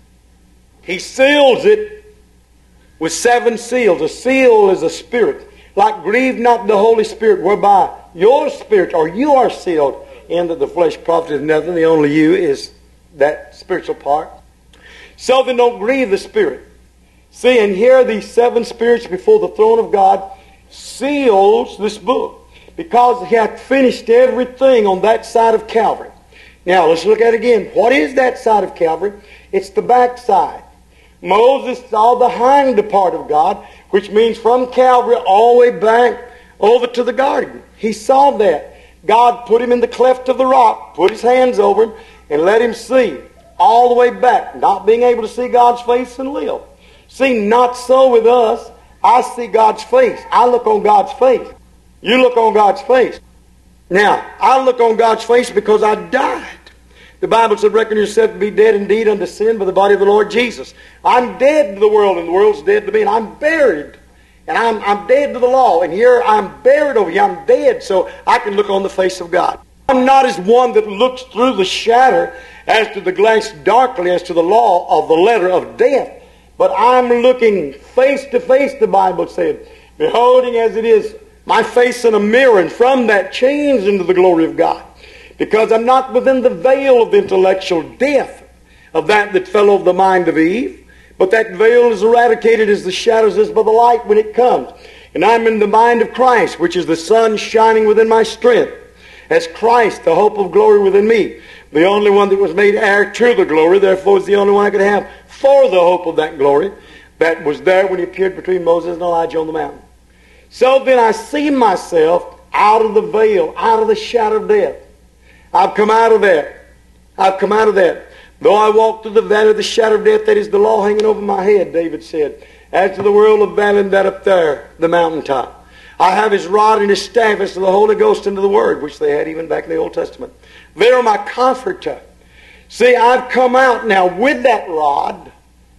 He seals it with 7 seals. A seal is a spirit. Like grieve not the Holy Spirit, whereby your spirit, or you are sealed, in that the flesh profiteth nothing. The only you is that spiritual part. So then don't grieve the Spirit. See, and here are these 7 spirits before the throne of God seals this book, because He hath finished everything on that side of Calvary. Now let's look at it again. What is that side of Calvary? It's the backside. Moses saw the hind part of God, which means from Calvary all the way back over to the garden. He saw that. God put him in the cleft of the rock, put His hands over him, and let him see all the way back, not being able to see God's face and live. See, not so with us. I see God's face. I look on God's face. You look on God's face. Now, I look on God's face because I died. The Bible said, reckon yourself to be dead indeed unto sin by the body of the Lord Jesus. I'm dead to the world, and the world's dead to me, and I'm buried. And I'm dead to the law, and here I'm buried over here. I'm dead, so I can look on the face of God. I'm not as one that looks through the shadow as to the glass darkly as to the law of the letter of death. But I'm looking face to face, the Bible said, beholding as it is my face in a mirror, and from that changed into the glory of God. Because I'm not within the veil of the intellectual death of that fell over the mind of Eve. But that veil is eradicated as the shadows is by the light when it comes. And I'm in the mind of Christ, which is the sun shining within my strength. As Christ, the hope of glory within me. The only one that was made heir to the glory, therefore is the only one I could have for the hope of that glory that was there when He appeared between Moses and Elijah on the mountain. So then I see myself out of the veil, out of the shadow of death. I've come out of that. I've come out of that. Though I walk through the valley of the shadow of death, that is the law hanging over my head, David said. As to the world of valley, that up there, the mountaintop. I have His rod and His staff, as to the Holy Ghost and to the Word, which they had even back in the Old Testament. They are my comforter. See, I've come out now with that rod.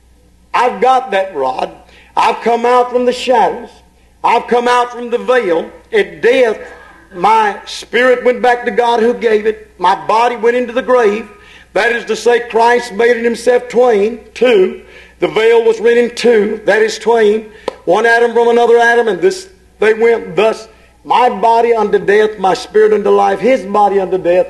I've got that rod. I've come out from the shadows. I've come out from the veil. At death, my spirit went back to God who gave it. My body went into the grave. That is to say, Christ made it Himself twain, 2. The veil was rent in 2. That is twain. One atom from another atom, and this they went thus. My body unto death, my spirit unto life. His body unto death,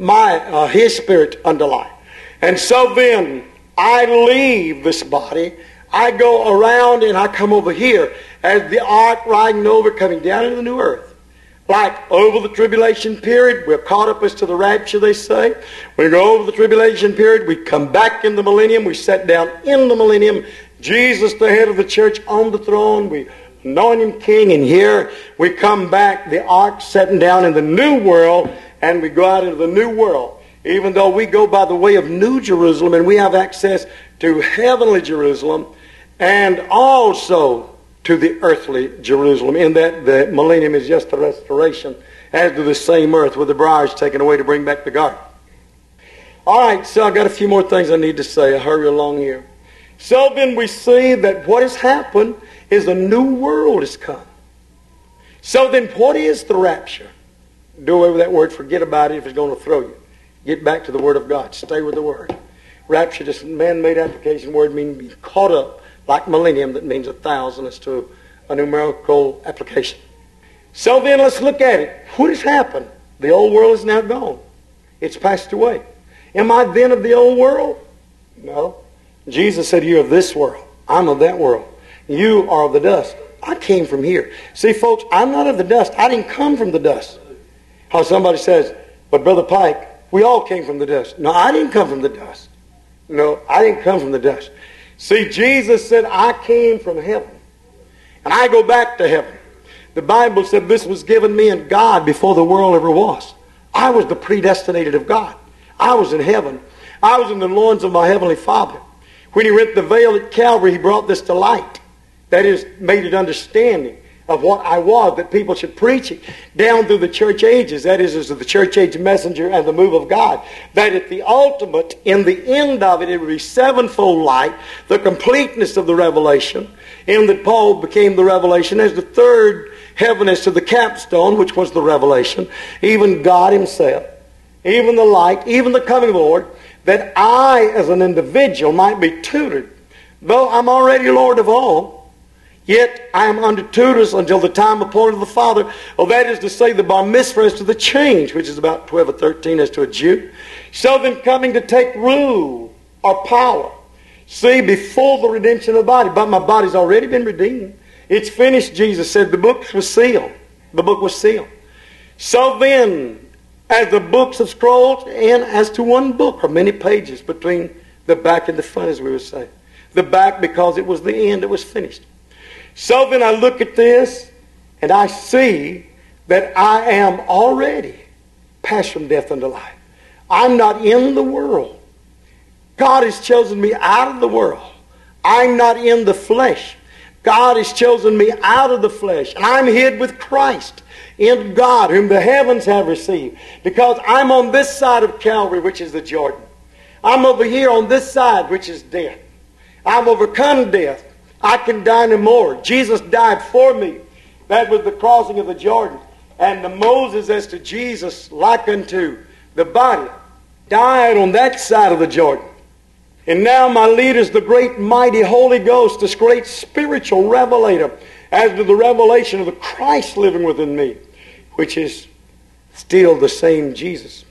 His spirit unto life. And so then, I leave this body. I go around and I come over here as the ark riding over, coming down into the new earth. Like over the tribulation period, we're caught up as to the rapture, they say. We go over the tribulation period, we come back in the millennium, we sit down in the millennium. Jesus, the head of the church, on the throne, we anoint Him king, and here we come back, the ark setting down in the new world, and we go out into the new world. Even though we go by the way of New Jerusalem, and we have access to heavenly Jerusalem, and also to the earthly Jerusalem, in that the millennium is just a restoration as to the same earth with the briars taken away to bring back the garden. All right, so I've got a few more things I need to say. I'll hurry along here. So then we see that what has happened is a new world has come. So then what is the rapture? Do away with that word, forget about it if it's going to throw you. Get back to the Word of God. Stay with the Word. Rapture, just a man-made application word, means be caught up. Like millennium, that means 1,000 as to a numerical application. So then let's look at it. What has happened? The old world is now gone. It's passed away. Am I then of the old world? No. Jesus said, you're of this world. I'm of that world. You are of the dust. I came from here. See, folks, I'm not of the dust. I didn't come from the dust. How somebody says, but Brother Pike, we all came from the dust. No, I didn't come from the dust. No, I didn't come from the dust. See, Jesus said, I came from heaven, and I go back to heaven. The Bible said this was given me in God before the world ever was. I was the predestinated of God. I was in heaven. I was in the loins of my heavenly Father. When He rent the veil at Calvary, He brought this to light. That is, made it understanding. of what I was, that people should preach it down through the church ages. That is, as the church age messenger and the move of God. That at the ultimate, in the end of it, it would be sevenfold light, the completeness of the revelation, in that Paul became the revelation as the third heaven, as to the capstone, which was the revelation, even God himself, even the light, even the coming Lord, that I as an individual might be tutored. Though I'm already Lord of all, yet I am under tutors until the time appointed of the Father. Well, that is to say, the bar mitzvah as to the change, which is about 12 or 13 as to a Jew. So then coming to take rule or power. See, before the redemption of the body. But my body's already been redeemed. It's finished, Jesus said. The book was sealed. The book was sealed. So then, as the books of scrolls, and as to one book, or many pages between the back and the front, as we would say. The back because it was the end, it was finished. So then I look at this, and I see that I am already passed from death unto life. I'm not in the world. God has chosen me out of the world. I'm not in the flesh. God has chosen me out of the flesh. And I'm hid with Christ in God, whom the heavens have received. Because I'm on this side of Calvary, which is the Jordan. I'm over here on this side, which is death. I've overcome death. I can die no more. Jesus died for me. That was the crossing of the Jordan. And the Moses as to Jesus, like unto the body, died on that side of the Jordan. And now my leader is the great mighty Holy Ghost, this great spiritual revelator, as to the revelation of the Christ living within me, which is still the same Jesus.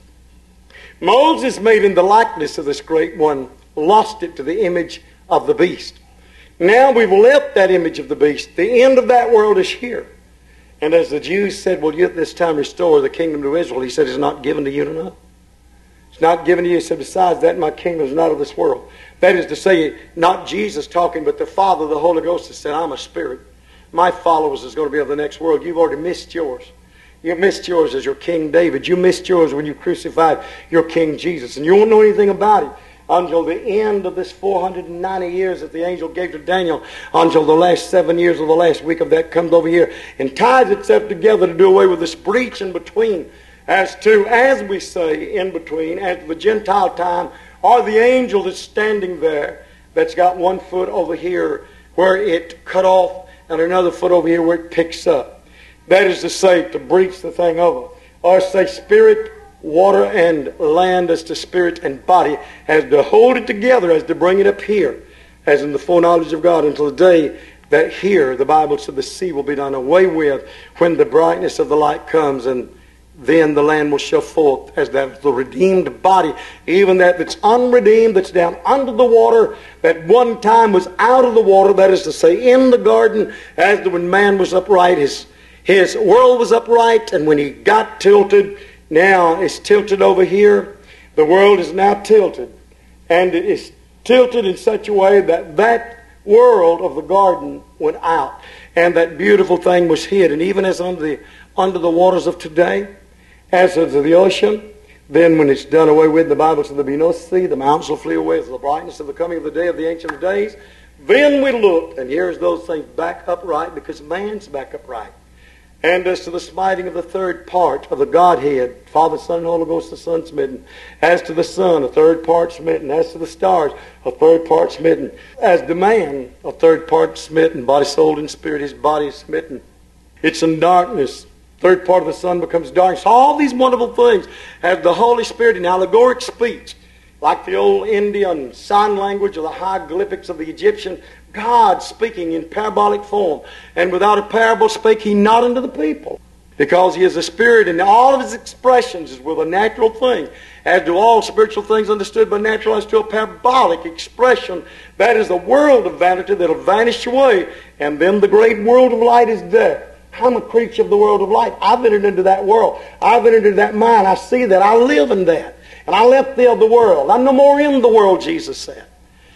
Moses, made in the likeness of this great one, lost it to the image of the beast. Now we've left that image of the beast. The end of that world is here. And as the Jews said, will you at this time restore the kingdom to Israel? He said, it's not given to you to know. It's not given to you. He said, besides that, my kingdom is not of this world. That is to say, not Jesus talking, but the Father, the Holy Ghost, has said, I'm a spirit. My followers is going to be of the next world. You've already missed yours. You missed yours as your King David. You missed yours when you crucified your King Jesus. And you won't know anything about him until the end of this 490 years that the angel gave to Daniel, until the last 7 years of the last week of that comes over here and ties itself together to do away with this breach in between, as to, as we say, in between, as to the Gentile time, or the angel that's standing there, that's got one foot over here where it cut off and another foot over here where it picks up. That is to say, to breach the thing over. Or say spirit, water, and land as to spirit and body, as to hold it together, as to bring it up here, as in the foreknowledge of God, until the day that here, the Bible said, the sea will be done away with when the brightness of the light comes, and then the land will show forth as that the redeemed body, even that's unredeemed, that's down under the water, that one time was out of the water, that is to say, in the garden, as to when man was upright, his world was upright, and when he got tilted, now it's tilted over here. The world is now tilted. And it is tilted in such a way that that world of the garden went out. And that beautiful thing was hid. And even as under the waters of today, as of the ocean, then when it's done away with, the Bible says there'll be no sea, the mountains will flee away as the brightness of the coming of the day of the Ancient of Days. Then we looked, and here's those things back upright, because man's back upright. And as to the smiting of the third part of the Godhead, Father, Son, and Holy Ghost, the Son smitten. As to the sun, a third part smitten. As to the stars, a third part smitten. As to man, a third part smitten. Body, soul, and spirit, his body is smitten. It's in darkness. Third part of the sun becomes darkness. All these wonderful things have the Holy Spirit in allegoric speech, like the old Indian sign language or the hieroglyphics of the Egyptian. God speaking in parabolic form. And without a parable spake he not unto the people. Because he is a spirit, and all of his expressions is with a natural thing. As do all spiritual things understood by natural, as to a parabolic expression. That is the world of vanity that will vanish away. And then the great world of light is there. I'm a creature of the world of light. I've entered into that world. I've entered into that mind. I see that. I live in that. And I left the other world. I'm no more in the world, Jesus said.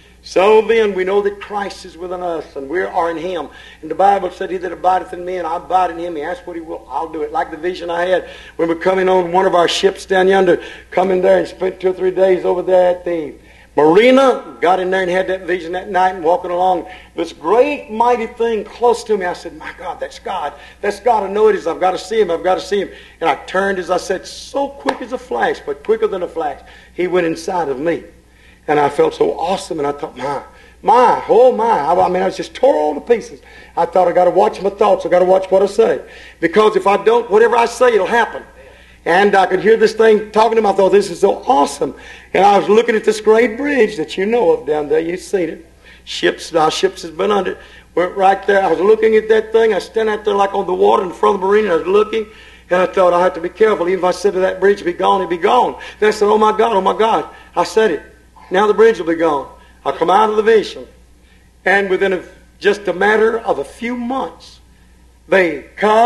So then we know that Christ is within us, and we are in him. And the Bible said, he that abideth in me and I abide in him, he asks what he will, I'll do it. Like the vision I had when we're coming on one of our ships down yonder, coming there and spent 2 or 3 days over there at the Marina got in there and had that vision that night and walking along. This great mighty thing close to me. I said, my God, that's God. That's God. I know it is. I've got to see Him. I've got to see Him. And I turned, as I said, so quick as a flash, but quicker than a flash. He went inside of me. And I felt so awesome. And I thought, oh my. I mean, I was just tore all to pieces. I thought, I got to watch my thoughts. I got to watch what I say. Because if I don't, whatever I say, it'll happen. And I could hear this thing talking to him. I thought, this is so awesome. And I was looking at this great bridge that you know of down there. You've seen it. Our ships has been under it. We're right there. I was looking at that thing. I was standing out there like on the water in front of the marina. I was looking. And I thought, I have to be careful. Even if I said to that bridge, be gone, it'd be gone. Then I said, oh my God. I said it. Now the bridge will be gone. I'll come out of the vision. And within just a matter of a few months, they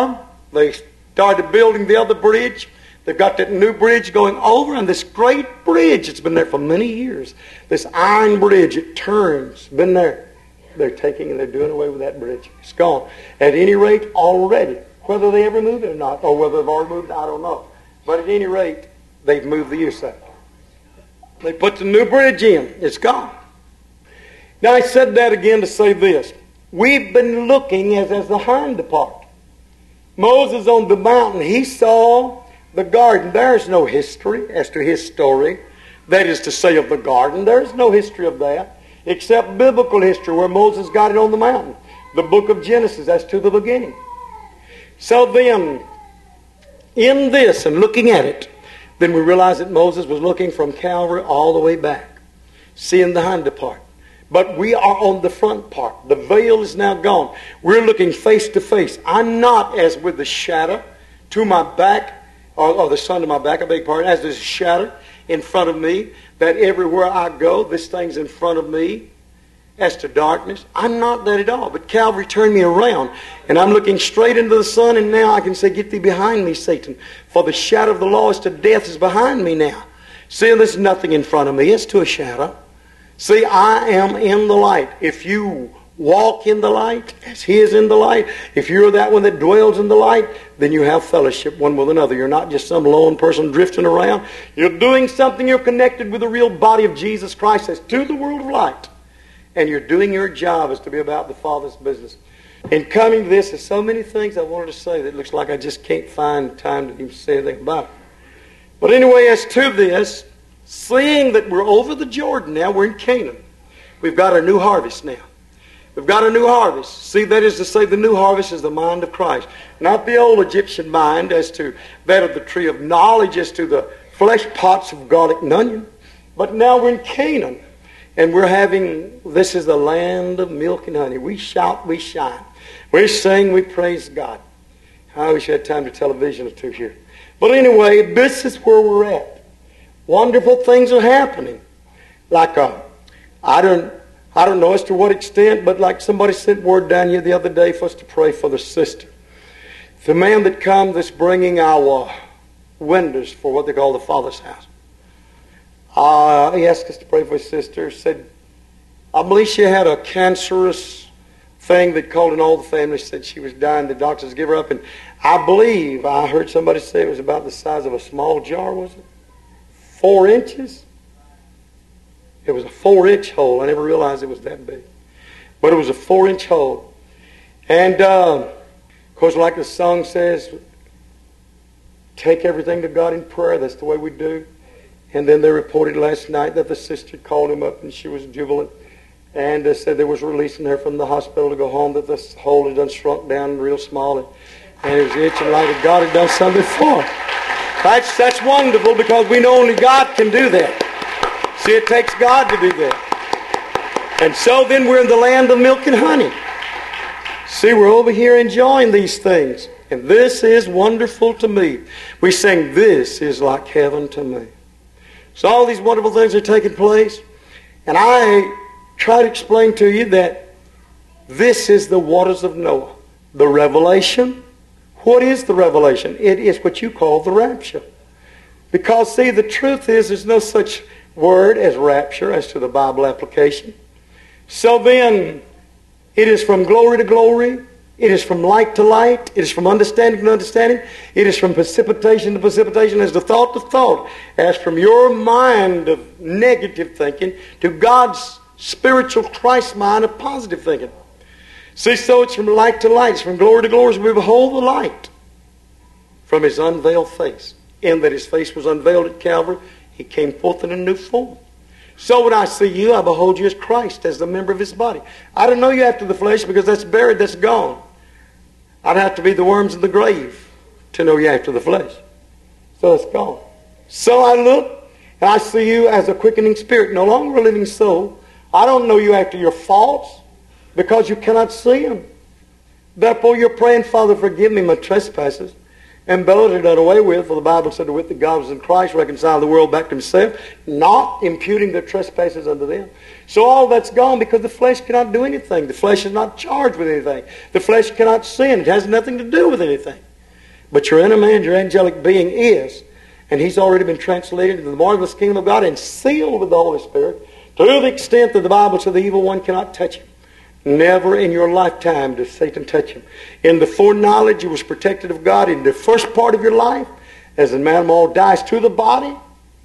started building the other bridge. They've got that new bridge going over, and this great bridge, it's been there for many years. This iron bridge, it turns, been there. They're taking and they're doing away with that bridge. It's gone. At any rate, already, whether they ever move it or not, or whether they've already moved it, I don't know. But at any rate, they've moved the use of it. They put the new bridge in. It's gone. Now, I said that again to say this. We've been looking as the hind part. Moses on the mountain, he saw the garden. There's no history as to his story. That is to say, of the garden. There's no history of that, except biblical history where Moses got it on the mountain. The book of Genesis, as to the beginning. So then, in this and looking at it, then we realize that Moses was looking from Calvary all the way back, seeing the hind part. But we are on the front part. The veil is now gone. We're looking face to face. I'm not as with the shadow to my back, or the sun to my back, I beg your pardon, as there's a shadow in front of me, that everywhere I go, this thing's in front of me. As to darkness, I'm not that at all. But Calvary turned me around, and I'm looking straight into the sun, and now I can say, get thee behind me, Satan. For the shadow of the law as to death is behind me now. See, there's nothing in front of me. It's to a shadow. See, I am in the light. If you walk in the light, as He is in the light, if you're that one that dwells in the light, then you have fellowship one with another. You're not just some lone person drifting around. You're doing something. You're connected with the real body of Jesus Christ as to the world of light. And you're doing your job as to be about the Father's business. In coming to this, there's so many things I wanted to say that it looks like I just can't find time to even say anything about it. But anyway, as to this, seeing that we're over the Jordan now, we're in Canaan. We've got a new harvest now. We've got a new harvest. See, that is to say, the new harvest is the mind of Christ. Not the old Egyptian mind as to that of the tree of knowledge, as to the flesh pots of garlic and onion. But now we're in Canaan. And we're having, this is the land of milk and honey. We shout, we shine. We sing, we praise God. I wish I had time to tell a vision or two here. But anyway, this is where we're at. Wonderful things are happening. Like, I don't know as to what extent, but like somebody sent word down here the other day for us to pray for the sister. The man that comes that's bringing our windows for what they call the Father's house. He asked us to pray for his sister. Said, I believe she had a cancerous thing that called in all the family. Said she was dying. The doctors give her up. And I believe, I heard somebody say it was about the size of a small jar, was it? 4 inches? It was a 4-inch hole. I never realized it was that big. But it was a 4-inch hole. And, of course, like the song says, take everything to God in prayer. That's the way we do. And then they reported last night that the sister called him up and she was jubilant. And said they was releasing her from the hospital to go home, that this hole had done shrunk down real small. And it was itching like that God had done something for her. That's wonderful, because we know only God can do that. See, it takes God to do that. And so then we're in the land of milk and honey. See, we're over here enjoying these things. And this is wonderful to me. We sing, this is like heaven to me. So all these wonderful things are taking place. And I try to explain to you that this is the waters of Noah. The revelation. What is the revelation? It is what you call the rapture. Because, see, the truth is there's no such word as rapture as to the Bible application. So then, it is from glory to glory, It is from light to light. It is from understanding to understanding. It is from precipitation to precipitation, as to thought, as from your mind of negative thinking to God's spiritual Christ mind of positive thinking. See, so it's from light to light. It's from glory to glory as we behold the light from His unveiled face. In that His face was unveiled at Calvary, He came forth in a new form. So when I see you, I behold you as Christ, as the member of His body. I don't know you after the flesh because that's buried, that's gone. I'd have to be the worms in the grave to know you after the flesh. So it's gone. So I look and I see you as a quickening spirit, no longer a living soul. I don't know you after your faults because you cannot see them. Therefore you're praying, Father, forgive me my trespasses. And blood are done away with, for the Bible said, with the God was in Christ, reconcile the world back to Himself, not imputing their trespasses unto them. So all that's gone because the flesh cannot do anything. The flesh is not charged with anything. The flesh cannot sin. It has nothing to do with anything. But your inner man, your angelic being is, and he's already been translated into the marvelous kingdom of God and sealed with the Holy Spirit to the extent that the Bible said the evil one cannot touch him. Never in your lifetime does Satan touch him. In the foreknowledge, you was protected of God in the first part of your life, as an animal dies to the body.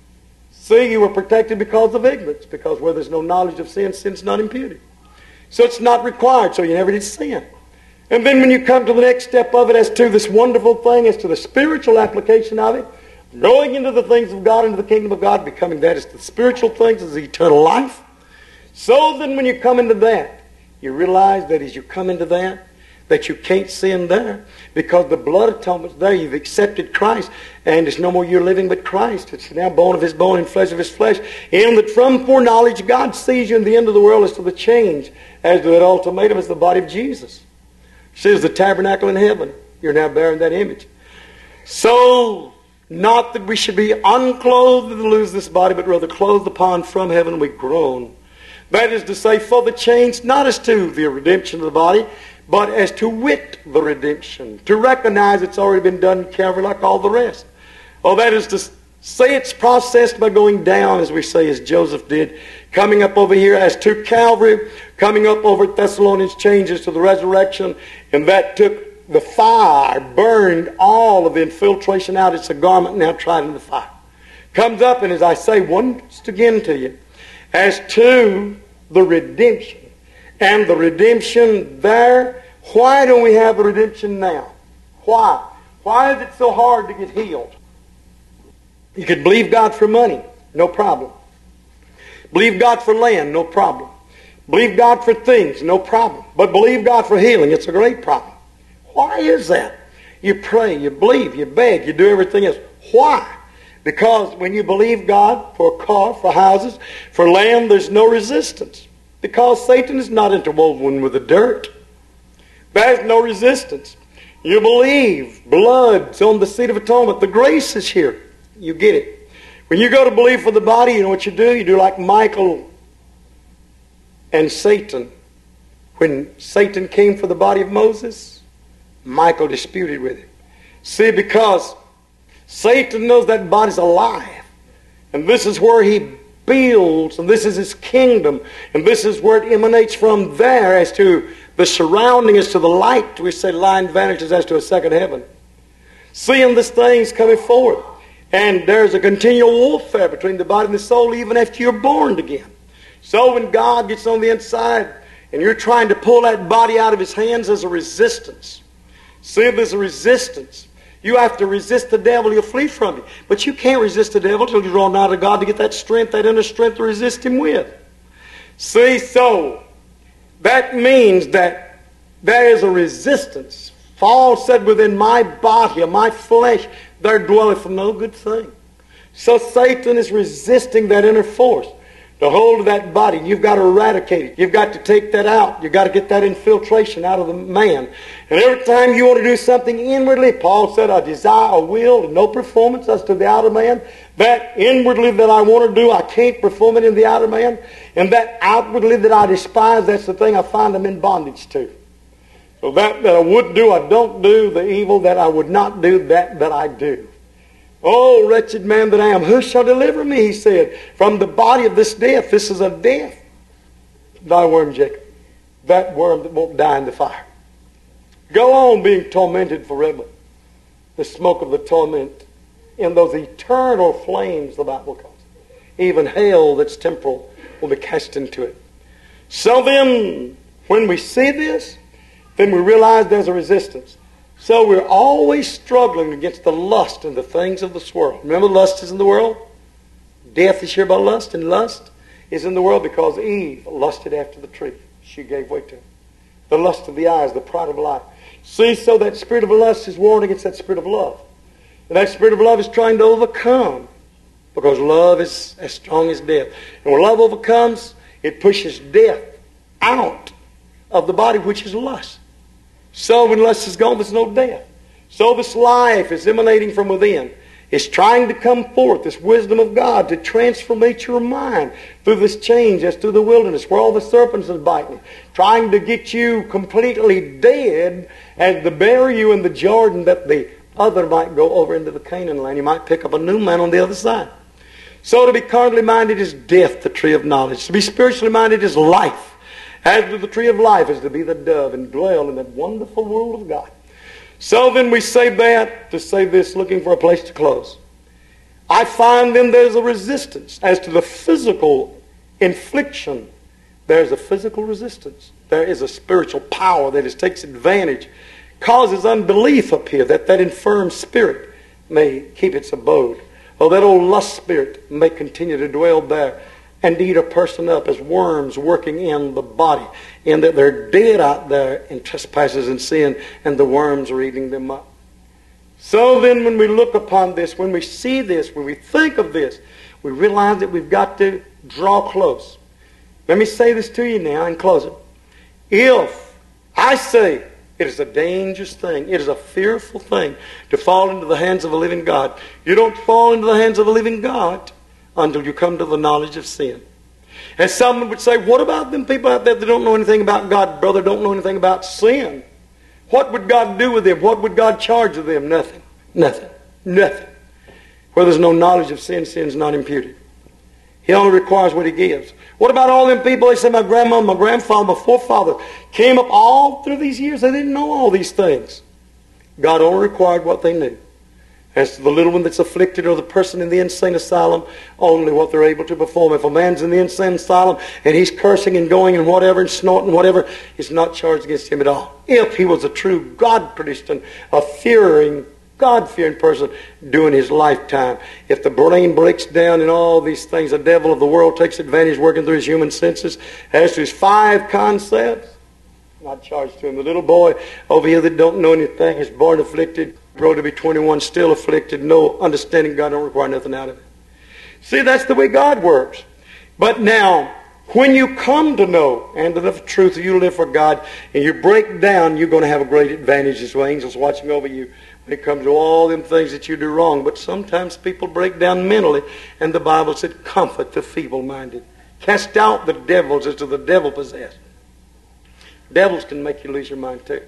See, you were protected because of ignorance, because where there's no knowledge of sin, sin's not imputed. So it's not required, so you never did sin. And then when you come to the next step of it as to this wonderful thing, as to the spiritual application of it, going into the things of God, into the kingdom of God, becoming that as the spiritual things, as the eternal life. So then when you come into that, you realize that as you come into that you can't sin there because the blood atonement's there. You've accepted Christ, and it's no more you're living but Christ. It's now bone of His bone and flesh of His flesh. And that from foreknowledge, God sees you in the end of the world as to the change, as to that ultimatum as the body of Jesus. Says the tabernacle in heaven. You're now bearing that image. So, not that we should be unclothed and lose this body, but rather clothed upon from heaven we groan. That is to say, for the change, not as to the redemption of the body, but as to wit the redemption. To recognize it's already been done in Calvary like all the rest. Oh, that is to say it's processed by going down, as we say, as Joseph did. Coming up over here as to Calvary, coming up over at Thessalonians, changes to the resurrection. And that took the fire, burned all of the infiltration out. It's a garment now tried in the fire. Comes up, and as I say once again to you, as to the redemption. And the redemption there, why don't we have the redemption now? Why? Why is it so hard to get healed? You could believe God for money, no problem. Believe God for land, no problem. Believe God for things, no problem. But believe God for healing, it's a great problem. Why is that? You pray, you believe, you beg, you do everything else. Why? Because when you believe God for a car, for houses, for land, there's no resistance. Because Satan is not interwoven with the dirt. There's no resistance. You believe blood's on the seat of atonement. The grace is here. You get it. When you go to believe for the body, you know what you do? You do like Michael and Satan. When Satan came for the body of Moses, Michael disputed with him. See, because Satan knows that body's alive. And this is where he builds, and this is his kingdom, and this is where it emanates from there as to the surrounding, as to the light. We say line vanishes as to a second heaven. Seeing this thing's coming forward. And there's a continual warfare between the body and the soul even after you're born again. So when God gets on the inside and you're trying to pull that body out of His hands, there's a resistance. See, there's a resistance. You have to resist the devil, he'll flee from you. But you can't resist the devil until you draw nigh to God to get that strength, that inner strength to resist him with. See, so that means that there is a resistance. Paul said, within my body, or my flesh, there dwelleth no good thing. So Satan is resisting that inner force. The hold of that body, you've got to eradicate it. You've got to take that out. You've got to get that infiltration out of the man. And every time you want to do something inwardly, Paul said, I desire a will and no performance as to the outer man. That inwardly that I want to do, I can't perform it in the outer man. And that outwardly that I despise, that's the thing I find I'm in bondage to. So that I would do, I don't do. The evil that I would not do, that I do. Oh, wretched man that I am, who shall deliver me, he said, from the body of this death? This is a death. Thy worm, Jacob. That worm that won't die in the fire. Go on being tormented forever. The smoke of the torment in those eternal flames, the Bible calls it. Even hell that's temporal will be cast into it. So then, when we see this, then we realize there's a resistance. So we're always struggling against the lust and the things of this world. Remember, lust is in the world? Death is here by lust, and lust is in the world because Eve lusted after the tree. She gave way to it. The lust of the eyes, the pride of life. See, so that spirit of lust is warring against that spirit of love. And that spirit of love is trying to overcome, because love is as strong as death. And when love overcomes, it pushes death out of the body, which is lust. So when lust is gone, there's no death. So this life is emanating from within. It's trying to come forth, this wisdom of God, to transformate your mind through this change as through the wilderness, where all the serpents are biting, trying to get you completely dead and to bury you in the Jordan, that the other might go over into the Canaan land. You might pick up a new man on the other side. So to be carnally minded is death, the tree of knowledge. To be spiritually minded is life. As to the tree of life is to be the dove and dwell in that wonderful world of God. So then we say that to say this, looking for a place to close. I find then there's a resistance. As to the physical infliction, there's a physical resistance. There is a spiritual power that takes advantage, causes unbelief up here, that infirm spirit may keep its abode. Or that old lust spirit may continue to dwell there and eat a person up as worms working in the body, and that they're dead out there in trespasses and sin, and the worms are eating them up. So then when we look upon this, when we see this, when we think of this, we realize that we've got to draw close. Let me say this to you now in closing. If I say it is a dangerous thing, it is a fearful thing to fall into the hands of a living God. You don't fall into the hands of a living God until you come to the knowledge of sin. And someone would say, what about them people out there that don't know anything about God, brother, don't know anything about sin? What would God do with them? What would God charge of them? Nothing. Nothing. Nothing. Where there's no knowledge of sin, sin's not imputed. He only requires what He gives. What about all them people? They say, my grandma, my grandfather, my forefather came up all through these years. They didn't know all these things. God only required what they knew. As to the little one that's afflicted, or the person in the insane asylum, only what they're able to perform. If a man's in the insane asylum and he's cursing and going and whatever and snorting whatever, it's not charged against him at all. If he was a true God-produced and a fearing, God-fearing person during his lifetime. If the brain breaks down and all these things, the devil of the world takes advantage working through his human senses. As to his 5 concepts, not charged to him. The little boy over here that don't know anything is born afflicted, grow to be 21, still afflicted, no understanding. God don't require nothing out of it. See, that's the way God works. But now, when you come to know and to the truth, you live for God, and you break down, you're going to have a great advantage. There's angels watching over you when it comes to all them things that you do wrong. But sometimes people break down mentally, and the Bible said, comfort the feeble-minded. Cast out the devils as to the devil possessed. Devils can make you lose your mind too.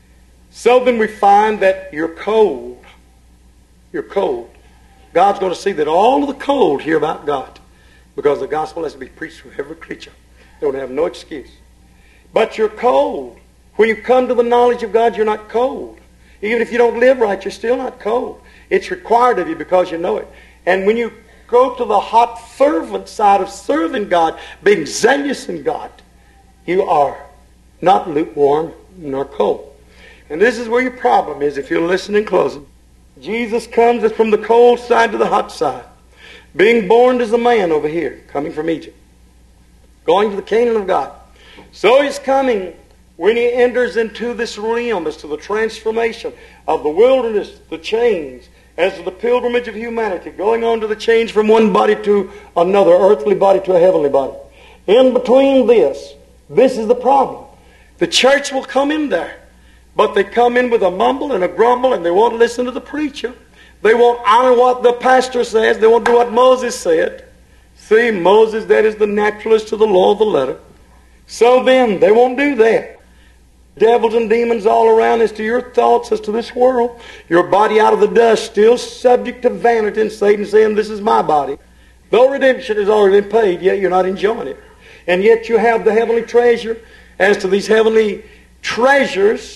So then we find that you're cold. You're cold. God's going to see that all of the cold hear about God, because the gospel has to be preached to every creature. They don't have no excuse. But you're cold. When you come to the knowledge of God, you're not cold. Even if you don't live right, you're still not cold. It's required of you because you know it. And when you go to the hot, fervent side of serving God, being zealous in God, you are not lukewarm nor cold. And this is where your problem is if you're listening closely. Jesus comes from the cold side to the hot side. Being born as a man over here, coming from Egypt. Going to the Canaan of God. So He's coming when He enters into this realm as to the transformation of the wilderness, the change, as to the pilgrimage of humanity, going on to the change from one body to another, earthly body to a heavenly body. In between this is the problem. The church will come in there. But they come in with a mumble and a grumble, and they won't listen to the preacher. They won't honor what the pastor says. They won't do what Moses said. See, Moses, that is the naturalist to the law of the letter. So then, they won't do that. Devils and demons all around as to your thoughts, as to this world. Your body out of the dust, still subject to vanity, and Satan saying, this is my body. Though redemption has already been paid, yet you're not enjoying it. And yet you have the heavenly treasure. As to these heavenly treasures,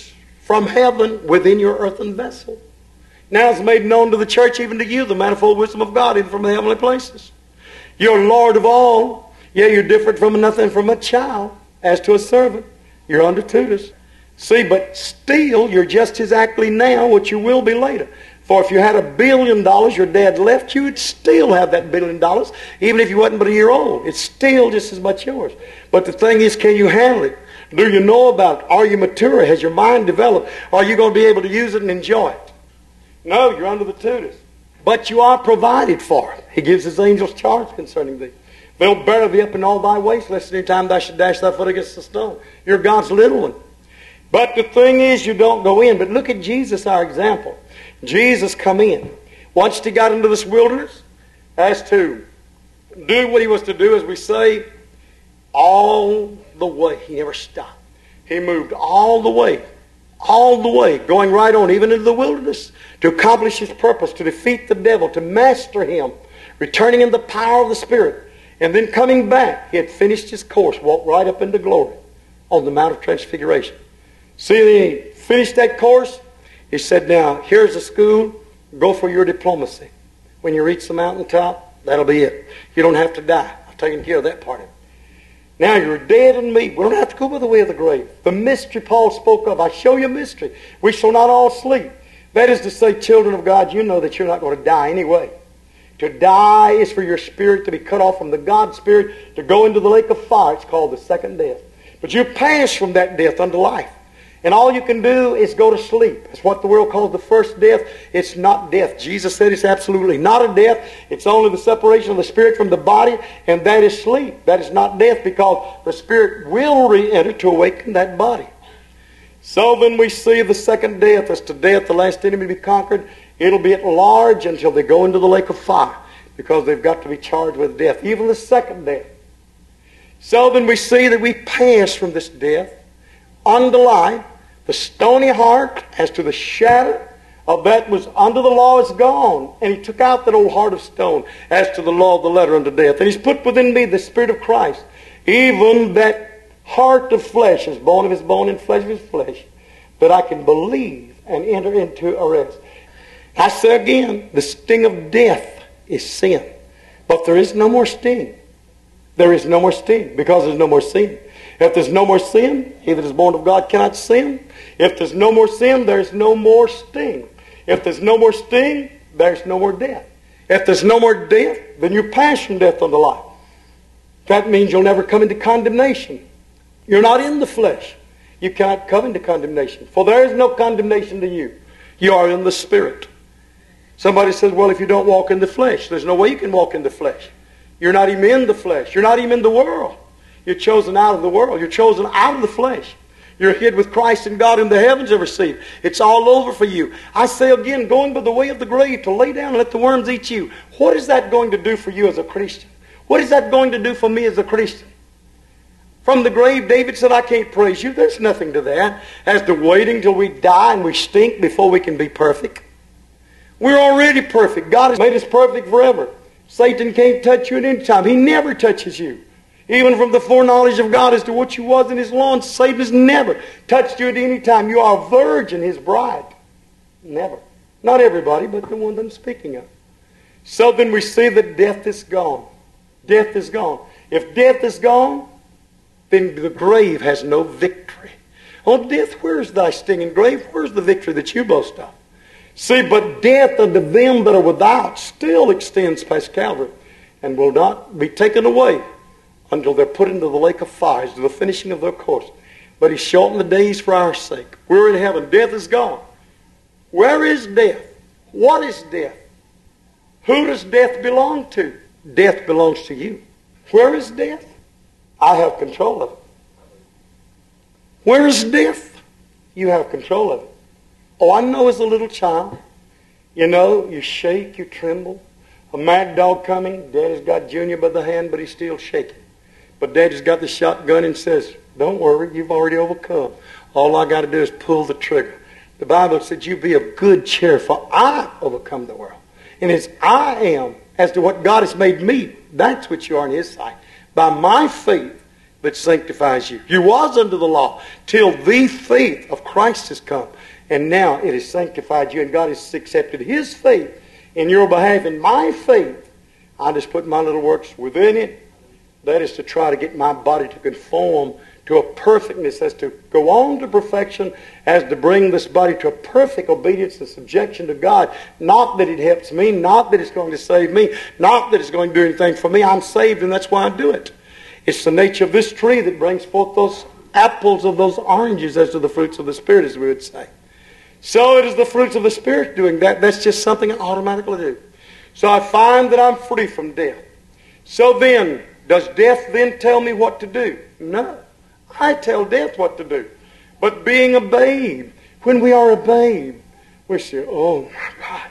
from heaven within your earthen vessel. Now it's made known to the church, even to you, the manifold wisdom of God, even from the heavenly places. You're Lord of all. Yeah, you're different from nothing from a child. As to a servant, you're under tutors. See, but still, you're just exactly now what you will be later. For if you had $1 billion your dad left you, you'd still have that $1 billion, even if you wasn't but a year old. It's still just as much yours. But the thing is, can you handle it? Do you know about it? Are you mature? Has your mind developed? Are you going to be able to use it and enjoy it? No, you're under the tutors. But you are provided for. He gives his angels charge concerning thee. They'll bear thee up in all thy ways, lest any time thou should dash thy foot against a stone. You're God's little one. But the thing is, you don't go in. But look at Jesus, our example. Jesus come in. Once he got into this wilderness, as to do what he was to do, as we say, all the way. He never stopped. He moved all the way, going right on, even into the wilderness, to accomplish his purpose, to defeat the devil, to master him, returning in the power of the Spirit. And then coming back, he had finished his course, walked right up into glory on the Mount of Transfiguration. See, then he finished that course. He said, now, here's a school. Go for your diplomacy. When you reach the mountaintop, that'll be it. You don't have to die. I've taken care of that part of it. Now you're dead in me. We don't have to go by the way of the grave. The mystery Paul spoke of. I show you a mystery. We shall not all sleep. That is to say, children of God, you know that you're not going to die anyway. To die is for your spirit to be cut off from the God Spirit, to go into the lake of fire. It's called the second death. But you pass from that death unto life. And all you can do is go to sleep. It's what the world calls the first death. It's not death. Jesus said it's absolutely not a death. It's only the separation of the spirit from the body, and that is sleep. That is not death, because the spirit will re-enter to awaken that body. So then we see the second death as to death, the last enemy to be conquered. It'll be at large until they go into the lake of fire, because they've got to be charged with death, even the second death. So then we see that we pass from this death unto life. The stony heart, as to the shadow of that was under the law, is gone. And he took out that old heart of stone, as to the law of the letter unto death. And he's put within me the Spirit of Christ, even that heart of flesh, as bone of his bone and flesh of his flesh, that I can believe and enter into a rest. I say again, the sting of death is sin. But there is no more sting. There is no more sting, because there's no more sin. If there's no more sin, he that is born of God cannot sin. If there's no more sin, there's no more sting. If there's no more sting, there's no more death. If there's no more death, then you pass from death unto life. That means you'll never come into condemnation. You're not in the flesh. You cannot come into condemnation. For there is no condemnation to you. You are in the Spirit. Somebody says, well, if you don't walk in the flesh, there's no way you can walk in the flesh. You're not even in the flesh. You're not even in the world. You're chosen out of the world. You're chosen out of the flesh. You're hid with Christ in God in the heavens ever seen. It's all over for you. I say again, going by the way of the grave to lay down and let the worms eat you. What is that going to do for you as a Christian? What is that going to do for me as a Christian? From the grave, David said, I can't praise you. There's nothing to that. As to waiting till we die and we stink before we can be perfect. We're already perfect. God has made us perfect forever. Satan can't touch you at any time. He never touches you. Even from the foreknowledge of God as to what you was in his law, Satan has never touched you at any time. You are a virgin, his bride. Never. Not everybody, but the one that I'm speaking of. So then we see that death is gone. Death is gone. If death is gone, then the grave has no victory. Oh, death, where's thy stinging grave? Where's the victory that you boast of? See, but death unto them that are without still extends past Calvary, and will not be taken away until they're put into the lake of fire, to the finishing of their course. But he shortened the days for our sake. We're in heaven. Death is gone. Where is death? What is death? Who does death belong to? Death belongs to you. Where is death? I have control of it. Where is death? You have control of it. Oh, I know as a little child, you know, you shake, you tremble. A mad dog coming, Daddy's got Junior by the hand, but he's still shaking. But Daddy's got the shotgun and says, don't worry, you've already overcome. All I got to do is pull the trigger. The Bible said, you be of good cheer, for I overcome the world. And as I am, as to what God has made me, that's what you are in his sight. By my faith, that sanctifies you. You was under the law till the faith of Christ has come. And now it has sanctified you, and God has accepted His faith in your behalf. And my faith, I just put my little works within it. That is to try to get my body to conform to a perfectness, as to go on to perfection, as to bring this body to a perfect obedience and subjection to God. Not that it helps me, not that it's going to save me, not that it's going to do anything for me. I'm saved, and that's why I do it. It's the nature of this tree that brings forth those apples of those oranges as to the fruits of the Spirit, as we would say. So it is the fruits of the Spirit doing that. That's just something I automatically do. So I find that I'm free from death. So then, does death then tell me what to do? No. I tell death what to do. But being a babe, when we are a babe, we say, oh my God,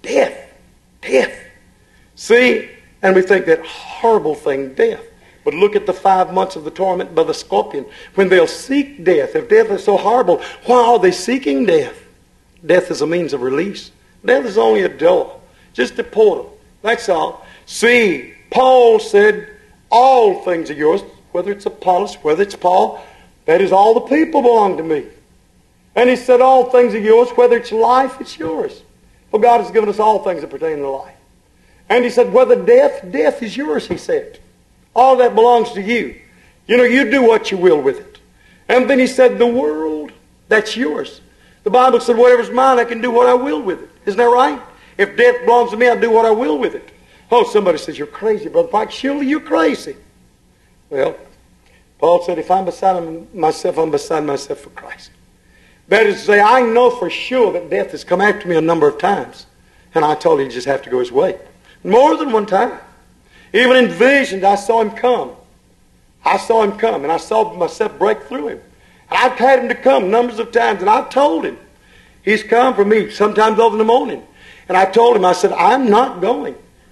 death. See? And we think that horrible thing, death. But look at the 5 months of the torment by the scorpion. When they'll seek death, if death is so horrible, why are they seeking death? Death is a means of release. Death is only a door, just a portal. That's all. See, Paul said, all things are yours, whether it's Apollos, whether it's Paul, that is, all the people belong to me. And he said, all things are yours, whether it's life, it's yours. For God has given us all things that pertain to life. And he said, whether death is yours, he said. All that belongs to you. You know, you do what you will with it. And then he said, the world, that's yours. The Bible said, whatever's mine, I can do what I will with it. Isn't that right? If death belongs to me, I'll do what I will with it. Oh, somebody says, you're crazy, Brother Pike. Surely you're crazy. Well, Paul said, if I'm beside myself, I'm beside myself for Christ. That is to say, I know for sure that death has come after me a number of times. And I told him he just have to go his way. More than one time. Even in visions, I saw him come. And I saw myself break through him. And I've had him to come numbers of times, and I've told him. He's come for me, sometimes over in the morning. And I told him, I said, I'm not going.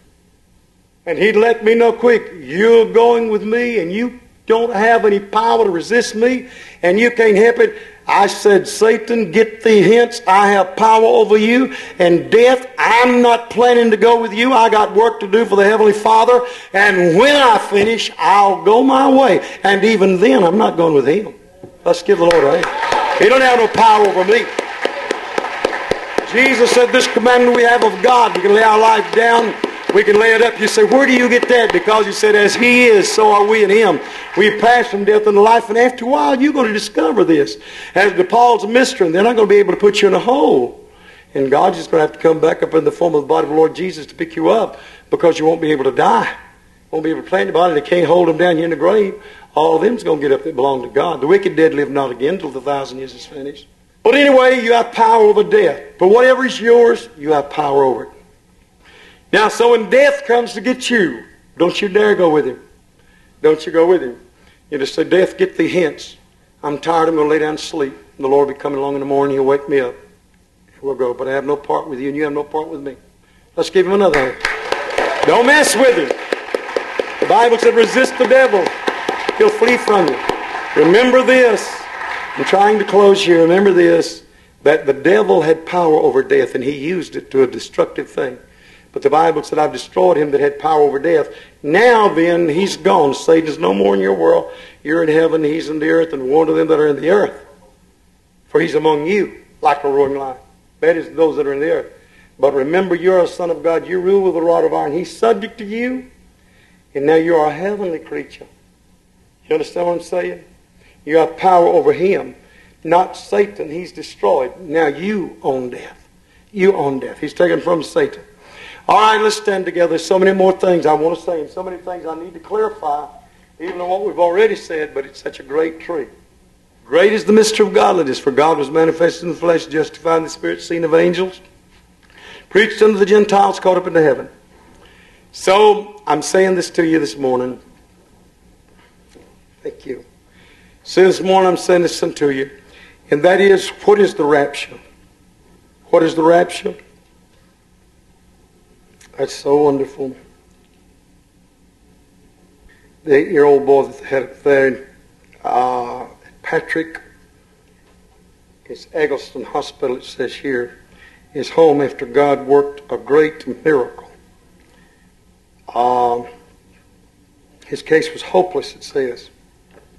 And he'd let me know quick, you're going with me, and you don't have any power to resist me, and you can't help it. I said, Satan, get thee hence. I have power over you. And death, I'm not planning to go with you. I got work to do for the Heavenly Father. And when I finish, I'll go my way. And even then, I'm not going with him. Let's give the Lord a hand. He don't have no power over me. Jesus said, this commandment we have of God, we can lay our life down, we can lay it up. You say, where do you get that? Because he said, as he is, so are we in him. We pass from death into life, and after a while, you're going to discover this. As to Paul's mystery, they're not going to be able to put you in a hole. And God's just going to have to come back up in the form of the body of the Lord Jesus to pick you up, because you won't be able to die. Won't be able to plant the body. They can't hold them down here in the grave. All of them's going to get up that belong to God. The wicked dead live not again until the 1,000 years is finished. But anyway, you have power over death. But whatever is yours, you have power over it. Now, so when death comes to get you, don't you dare go with him. Don't you go with him. You just say, death, get thee hence. I'm tired, I'm going to lay down and sleep. And the Lord will be coming along in the morning, he'll wake me up. And we'll go, but I have no part with you, and you have no part with me. Let's give him another hand. Don't mess with him. The Bible said, resist the devil. He'll flee from you. Remember this. I'm trying to close here. Remember this, that the devil had power over death, and he used it to a destructive thing. But the Bible said, I've destroyed him that had power over death. Now then, he's gone. Satan is no more in your world. You're in heaven, he's in the earth, and woe to them that are in the earth. For he's among you, like a roaring lion. That is those that are in the earth. But remember, you're a son of God. You rule with a rod of iron. He's subject to you. And now you are a heavenly creature. You understand what I'm saying? You have power over him. Not Satan. He's destroyed. Now you own death. You own death. He's taken from Satan. All right, let's stand together. There's so many more things I want to say, and so many things I need to clarify, even on what we've already said, but it's such a great truth. Great is the mystery of godliness, for God was manifested in the flesh, justified in the spirit, seen of angels, preached unto the Gentiles, caught up into heaven. So, I'm saying this to you this morning. Thank you. So this morning I'm saying this unto you, and that is, what is the rapture? What is the rapture? That's so wonderful. The 8-year-old boy that they had there, Patrick, it's Eggleston Hospital, it says here, is home after God worked a great miracle. His case was hopeless, it says.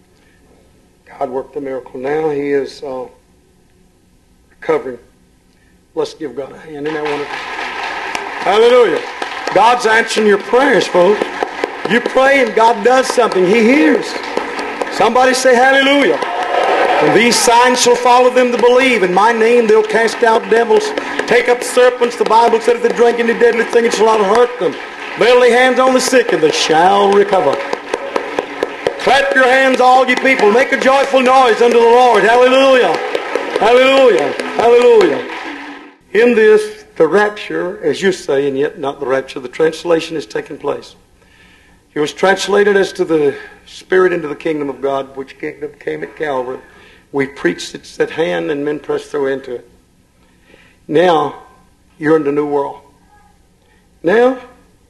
God worked the miracle. Now he is recovering. Let's give God a hand. Isn't that wonderful? Hallelujah. God's answering your prayers, folks. You pray and God does something. He hears. Somebody say hallelujah. And these signs shall follow them that believe. In my name they'll cast out devils, take up serpents. The Bible said if they drink any deadly thing, it shall not hurt them. They'll lay hands on the sick and they shall recover. Clap your hands, all you people. Make a joyful noise unto the Lord. Hallelujah. Hallelujah. Hallelujah. In this, the rapture, as you say, and yet not the rapture, the translation is taking place. He was translated as to the Spirit into the kingdom of God, which kingdom came at Calvary. We preached it's at hand and men pressed through into it. Now, you're in the new world. Now,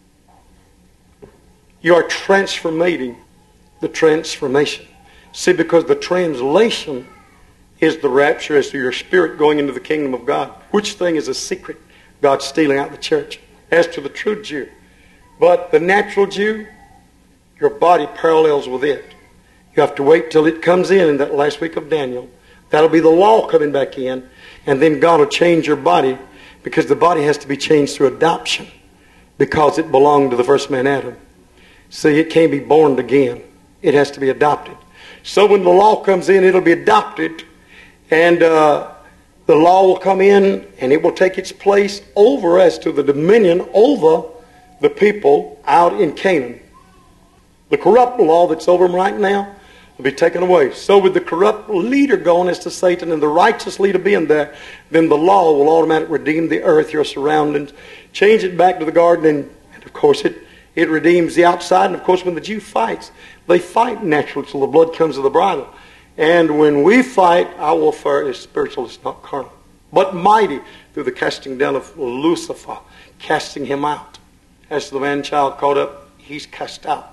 you are transformating the transformation. See, because the translation is the rapture as to your spirit going into the kingdom of God. Which thing is a secret? God stealing out the church. As to the true Jew. But the natural Jew, your body parallels with it. You have to wait till it comes in that last week of Daniel. That'll be the law coming back in. And then God will change your body, because the body has to be changed through adoption, because it belonged to the first man Adam. See, it can't be born again. It has to be adopted. So when the law comes in, it'll be adopted, and the law will come in, and it will take its place over as to the dominion over the people out in Canaan. The corrupt law that's over them right now will be taken away. So with the corrupt leader going as to Satan and the righteous leader being there, then the law will automatically redeem the earth, your surroundings, change it back to the garden, and of course it redeems the outside. And of course when the Jew fights, they fight naturally till the blood comes to the bridle. And when we fight, our warfare is spiritual, it's not carnal, but mighty through the casting down of Lucifer, casting him out. As the man-child caught up, he's cast out.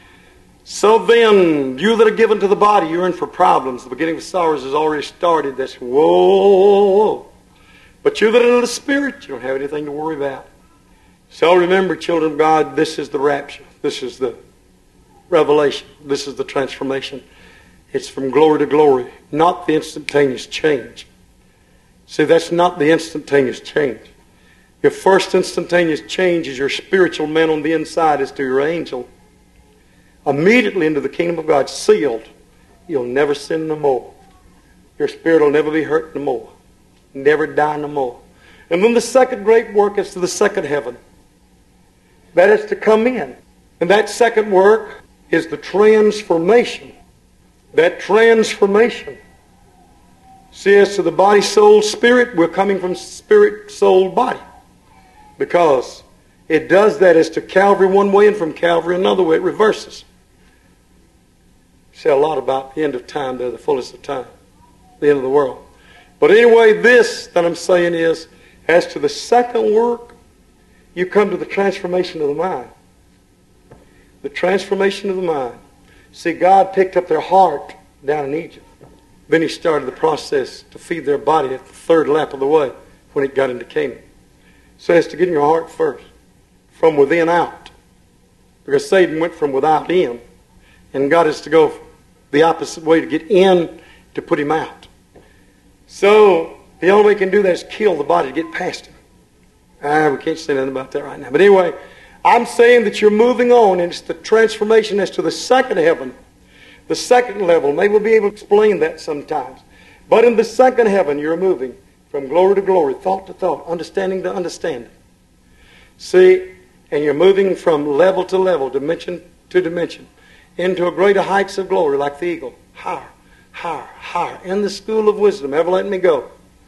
So then, you that are given to the body, you're in for problems. The beginning of sorrows has already started. That's whoa. But you that are in the Spirit, you don't have anything to worry about. So remember, children of God, this is the rapture. This is the revelation. This is the transformation. It's from glory to glory, not the instantaneous change. See, that's not the instantaneous change. Your first instantaneous change is your spiritual man on the inside as to your angel. Immediately into the kingdom of God, sealed. You'll never sin no more. Your spirit will never be hurt no more. Never die no more. And then the second great work is to the second heaven. That is to come in. And that second work is the transformation. That transformation. See, as to the body, soul, spirit, we're coming from spirit, soul, body. Because it does that as to Calvary one way and from Calvary another way. It reverses. Say a lot about the end of time there, the fullness of time, the end of the world. But anyway, this that I'm saying is, as to the second work, you come to the transformation of the mind. The transformation of the mind. See, God picked up their heart down in Egypt. Then he started the process to feed their body at the third lap of the way when it got into Canaan. So it has to get in your heart first, from within out. Because Satan went from without in, and God is to go the opposite way to get in to put him out. So the only way he can do that is kill the body to get past him. We can't say nothing about that right now. But anyway, I'm saying that you're moving on, and it's the transformation as to the second heaven, the second level. Maybe we'll be able to explain that sometimes. But in the second heaven, you're moving from glory to glory, thought to thought, understanding to understanding. See, and you're moving from level to level, dimension to dimension, into a greater heights of glory like the eagle. Higher, higher, higher. In the school of wisdom, ever let me go.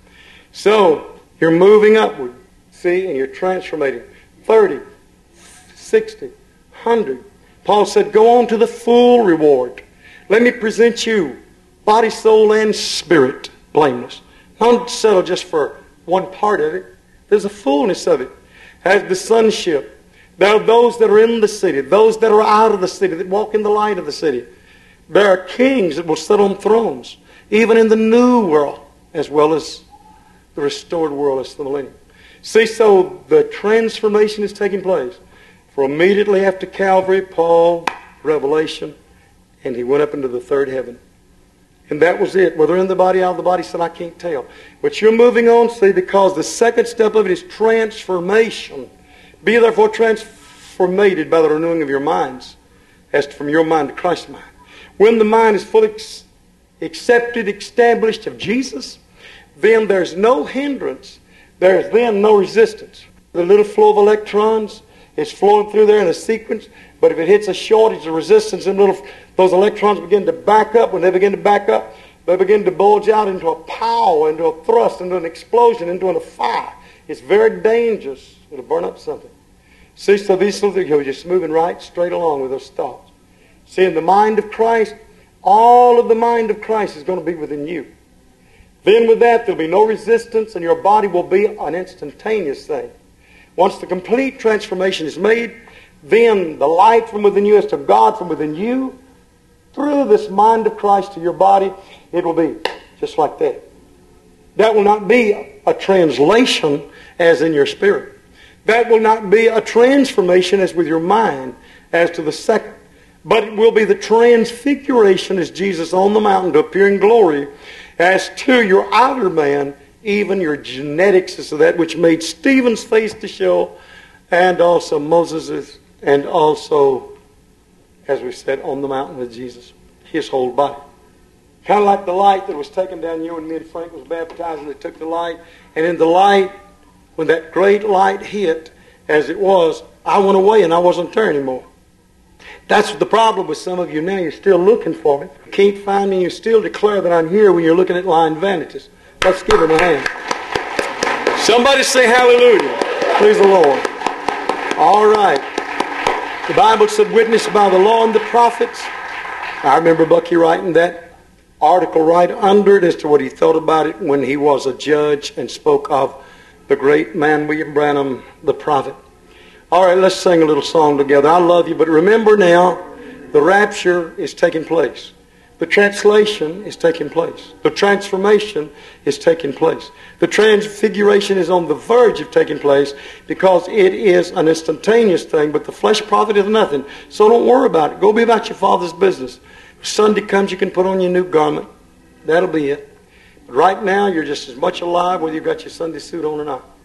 So, you're moving upward, see, and you're transformating. 30, 60, 100. Paul said, go on to the full reward. Let me present you, body, soul, and spirit, blameless. Don't settle just for one part of it. There's a fullness of it. As the sonship. There are those that are in the city, those that are out of the city, that walk in the light of the city. There are kings that will sit on thrones, even in the new world, as well as the restored world as the millennium. See, so the transformation is taking place. For immediately after Calvary, Paul, Revelation, and he went up into the third heaven. And that was it. Whether in the body, out of the body, said, I can't tell. But you're moving on, see, because the second step of it is transformation. Be therefore transformated by the renewing of your minds, as from your mind to Christ's mind. When the mind is fully accepted, established of Jesus, then there's no hindrance. There's then no resistance. The little flow of electrons is flowing through there in a sequence, but if it hits a shortage of resistance, and those electrons begin to back up. When they begin to back up, they begin to bulge out into a power, into a thrust, into an explosion, into a fire. It's very dangerous. It'll burn up something. See, so these little things, you're just moving right straight along with those thoughts. See, in the mind of Christ, all of the mind of Christ is going to be within you. Then with that, there'll be no resistance, and your body will be an instantaneous thing. Once the complete transformation is made, then the light from within you is to God from within you. Through this mind of Christ to your body, it will be just like that. That will not be a translation as in your spirit. That will not be a transformation as with your mind as to the second. But it will be the transfiguration as Jesus on the mountain to appear in glory as to your outer man, even your genetics is of that which made Stephen's face to show, and also Moses's, and also, as we said, on the mountain with Jesus, his whole body. Kind of like the light that was taken down you when me and Frank was baptized, and they took the light, and in the light, when that great light hit, as it was, I went away and I wasn't there anymore. That's the problem with some of you now. You're still looking for me. You can't find me. You still declare that I'm here when you're looking at lying vanities. Let's give him a hand. Somebody say hallelujah. Praise the Lord. All right. The Bible said, witnessed by the law and the prophets. I remember Bucky writing that article right under it as to what he thought about it when he was a judge and spoke of the great man William Branham, the prophet. All right, let's sing a little song together. I love you, but remember now, the rapture is taking place. The translation is taking place. The transformation is taking place. The transfiguration is on the verge of taking place because it is an instantaneous thing, but the flesh profiteth nothing. So don't worry about it. Go be about your Father's business. When Sunday comes, you can put on your new garment. That'll be it. But right now, you're just as much alive whether you've got your Sunday suit on or not.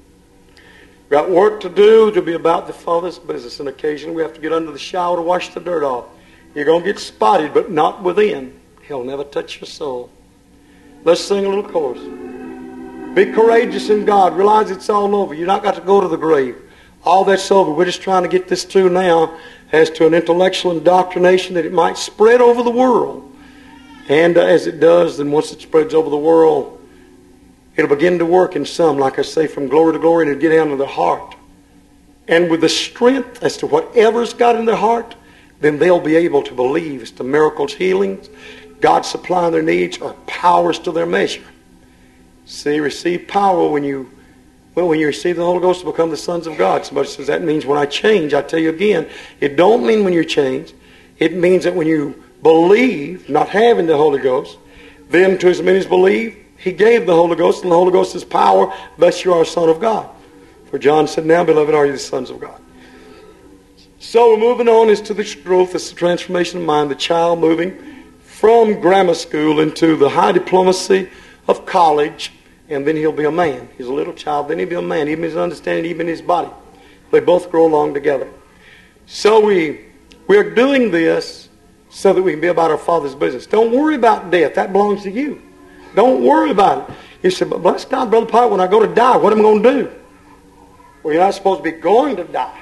Got work to do to be about the Father's business. And occasionally we have to get under the shower to wash the dirt off. You're going to get spotted, but not within. He'll never touch your soul. Let's sing a little chorus. Be courageous in God. Realize it's all over. You've not got to go to the grave. All that's over. We're just trying to get this through now as to an intellectual indoctrination that it might spread over the world. And as it does, then once it spreads over the world, it'll begin to work in some, like I say, from glory to glory, and it'll get down to the heart. And with the strength as to whatever's got in their heart, then they'll be able to believe as to miracles, healings, God supplying their needs, or powers to their measure. See, receive power when you receive the Holy Ghost to become the sons of God. Somebody says, that means when I change. I tell you again, it don't mean when you change. It means that when you believe, not having the Holy Ghost, then to as many as believe, He gave the Holy Ghost, and the Holy Ghost is power, thus you are a son of God. For John said, now, beloved, are you the sons of God. So we're moving on as to this growth, this transformation of mind, the child moving from grammar school into the high diplomacy of college, and then he'll be a man. He's a little child, then he'll be a man, even his understanding, even his body. They both grow along together. So we're doing this so that we can be about our Father's business. Don't worry about death. That belongs to you. Don't worry about it. You say, but bless God, Brother Park, when I go to die, what am I going to do? Well, you're not supposed to be going to die.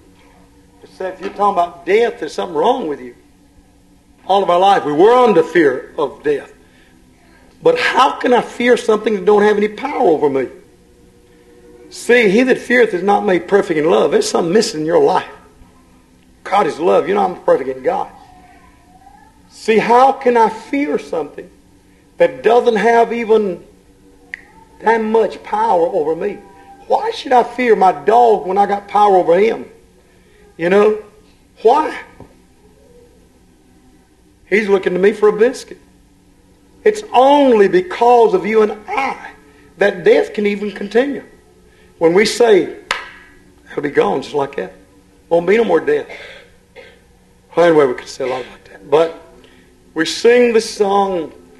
If you're talking about death, there's something wrong with you. All of our life, we were under fear of death. But how can I fear something that don't have any power over me? See, he that feareth is not made perfect in love. There's something missing in your life. God is love. You're not perfect in God. See, how can I fear something that doesn't have even that much power over me? Why should I fear my dog when I got power over him? You know, why? He's looking to me for a biscuit. It's only because of you and I that death can even continue. When we say, it'll be gone just like that. Won't be no more death. Well, anyway, we could say a lot like that. But we sing this song,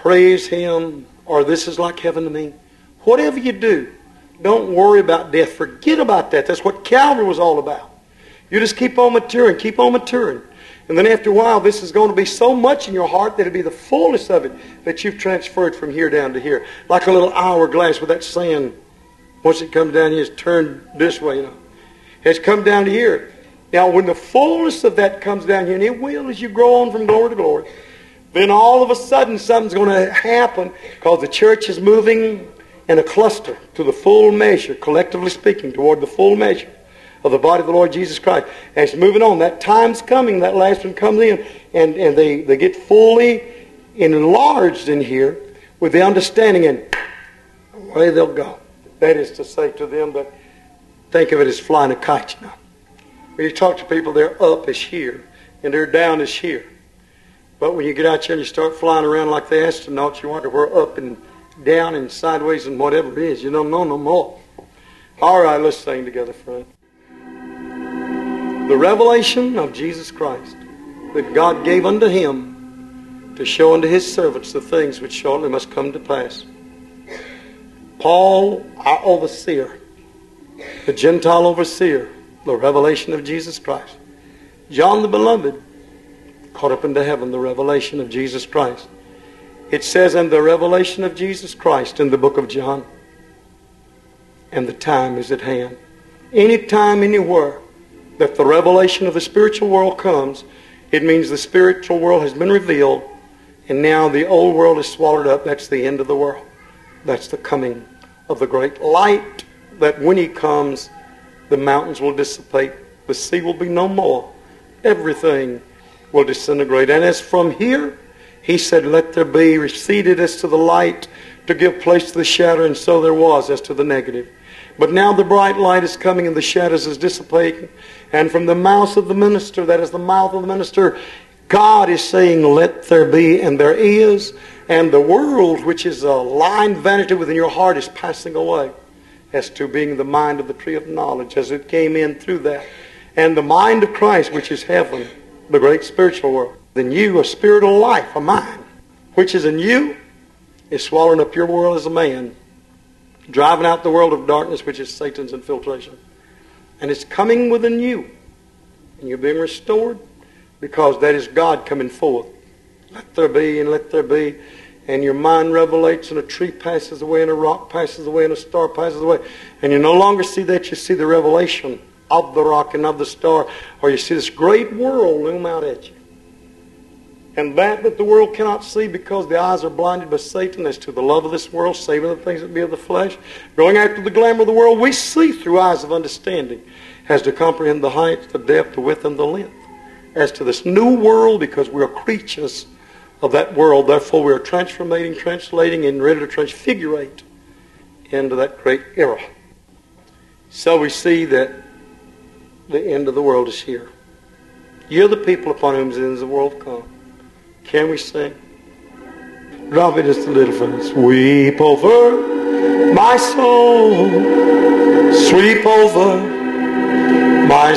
praise Him, or this is like heaven to me. Whatever you do, don't worry about death. Forget about that. That's what Calvary was all about. You just keep on maturing, keep on maturing. And then after a while, this is going to be so much in your heart that it'll be the fullness of it that you've transferred from here down to here. Like a little hourglass with that sand. Once it comes down here, it's turned this way, you know. It's come down to here. Now, when the fullness of that comes down here, and it will as you grow on from glory to glory, then all of a sudden something's going to happen because the church is moving in a cluster to the full measure, collectively speaking, toward the full measure of the body of the Lord Jesus Christ. And it's moving on. That time's coming. That last one comes in, and they get fully enlarged in here with the understanding, and away they'll go. That is to say to them that think of it as flying a kite, you know. When you talk to people, they're up is here, and they're down is here. But when you get out here and you start flying around like the astronauts, you wonder where up and down and sideways and whatever it is. You don't know no more. All right, let's sing together, friend. The revelation of Jesus Christ that God gave unto Him to show unto His servants the things which shortly must come to pass. Paul, our overseer, the Gentile overseer, the revelation of Jesus Christ. John the Beloved, caught up into heaven, the revelation of Jesus Christ. It says, and the revelation of Jesus Christ in the book of John. And the time is at hand. Anytime, anywhere that the revelation of the spiritual world comes, it means the spiritual world has been revealed, and now the old world is swallowed up. That's the end of the world. That's the coming of the great light, that when He comes, the mountains will dissipate, the sea will be no more, everything will disintegrate. And as from here, He said, let there be, receded as to the light to give place to the shadow, and so there was as to the negative. But now the bright light is coming and the shadows is dissipating. And from the mouth of the minister, that is the mouth of the minister, God is saying, let there be, and there is. And the world, which is a lying vanity within your heart, is passing away as to being the mind of the tree of knowledge, as it came in through that. And the mind of Christ, which is heaven, the great spiritual world. Then you, a spirit of life, a mind, which is in you, is swallowing up your world as a man, driving out the world of darkness, which is Satan's infiltration. And it's coming within you. And you're being restored because that is God coming forth. Let there be and let there be. And your mind revelates, and a tree passes away, and a rock passes away, and a star passes away. And you no longer see that, you see the revelation of the rock and of the star, or you see this great world loom out at you. And that the world cannot see because the eyes are blinded by Satan as to the love of this world, saving the things that be of the flesh, going after the glamour of the world, we see through eyes of understanding as to comprehend the height, the depth, the width, and the length. As to this new world, because we are creatures of that world, therefore we are transformating, translating, and ready to transfigurate into that great era. So we see that the end of the world is here. You're the people upon whom the ends of the world come. Can we sing? Drop it just a little for us. Sweep over my soul. Sweep over my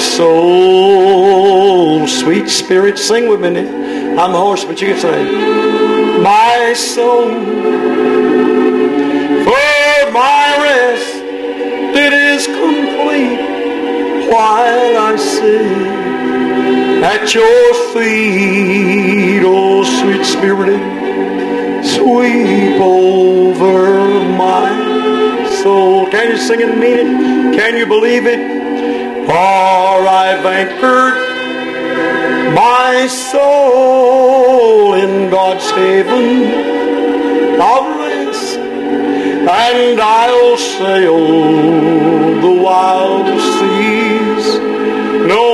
soul. Sweet Spirit, sing with me. I'm the horse, but you can sing. My soul, for my rest, it is complete while I sit at your feet, oh sweet Spirit, sweep over my soul. Can you sing it and mean it? Can you believe it? For I've anchored my soul in God's haven of rest, and I'll sail the wild seas no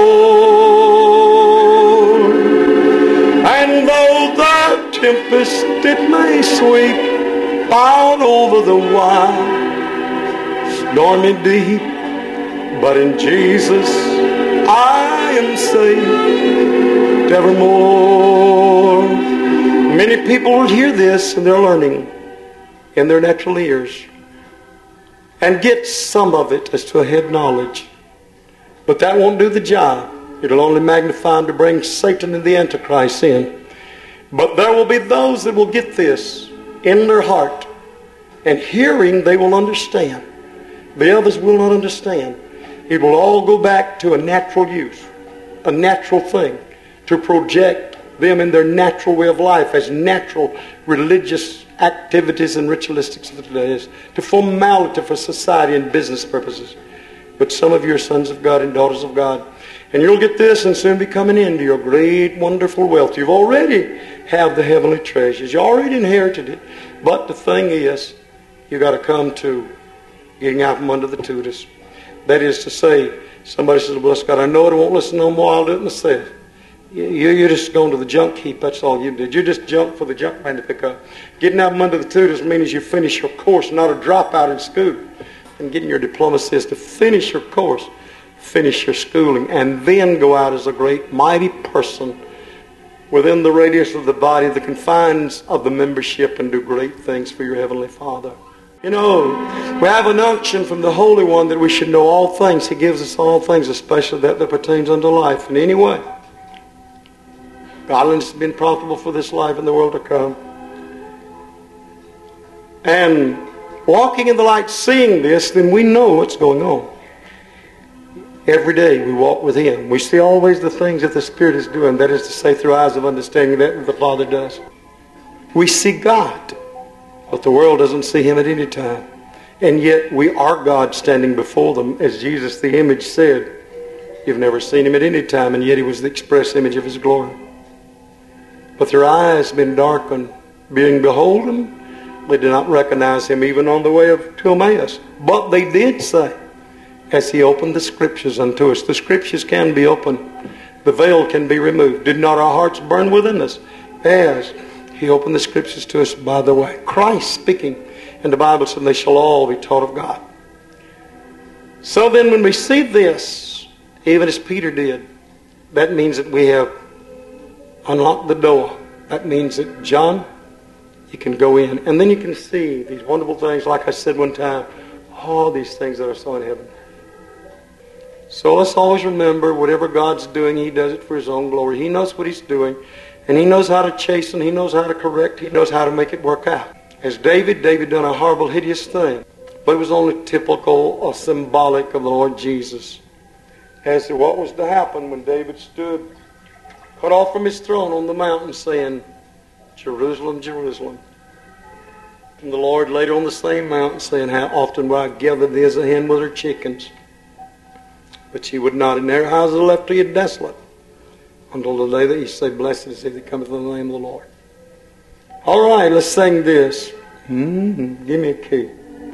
more. And though the tempest it may sweep out over the wide stormy deep, but in Jesus I am saved evermore. Many people will hear this and they're learning in their natural ears and get some of it as to a head knowledge. But that won't do the job. It'll only magnify and to bring Satan and the Antichrist in. But there will be those that will get this in their heart, and hearing they will understand. The others will not understand. It will all go back to a natural use, a natural thing, to project them in their natural way of life as natural religious activities and ritualistics of the day, to formality for society and business purposes. But some of you are sons of God and daughters of God, and you'll get this and soon be coming into your great, wonderful wealth. You've already have the heavenly treasures. You already inherited it. But the thing is, you got to come to getting out from under the tutors. That is to say, somebody says, bless God, I know it, I won't listen no more, I'll do it myself. You're just going to the junk heap, that's all you did. You just junk for the junk man to pick up. Getting out from under the tutors means you finish your course, not a dropout in school. And getting your diplomacy is to finish your course, finish your schooling, and then go out as a great, mighty person within the radius of the body, the confines of the membership, and do great things for your Heavenly Father. You know, we have an unction from the Holy One that we should know all things. He gives us all things, especially that pertains unto life. And anyway, godliness has been profitable for this life and the world to come. And walking in the light, seeing this, then we know what's going on. Every day we walk with Him. We see always the things that the Spirit is doing. That is to say, through eyes of understanding, that the Father does. We see God, but the world doesn't see Him at any time. And yet we are God standing before them. As Jesus, the image, said, you've never seen Him at any time, and yet He was the express image of His glory. But their eyes have been darkened. Being beholden, they did not recognize Him even on the way to Emmaus. But they did say, as He opened the Scriptures unto us. The Scriptures can be opened. The veil can be removed. Did not our hearts burn within us as He opened the Scriptures to us by the way? Christ speaking. And the Bible said they shall all be taught of God. So then when we see this, even as Peter did, that means that we have unlocked the door. That means that, John, you can go in. And then you can see these wonderful things, like I said one time, all these things that are so in heaven. So let's always remember, whatever God's doing, He does it for His own glory. He knows what He's doing, and He knows how to chasten, He knows how to correct, He knows how to make it work out. As David done a horrible, hideous thing, but it was only typical or symbolic of the Lord Jesus. As to what was to happen when David stood cut off from his throne on the mountain saying, Jerusalem, Jerusalem. And the Lord later on the same mountain saying, how often will I gather thee as a hen with her chickens? But she would not, and their houses are left to you desolate until the day that you say, blessed is he that cometh in the name of the Lord. All right, let's sing this. Give me a key.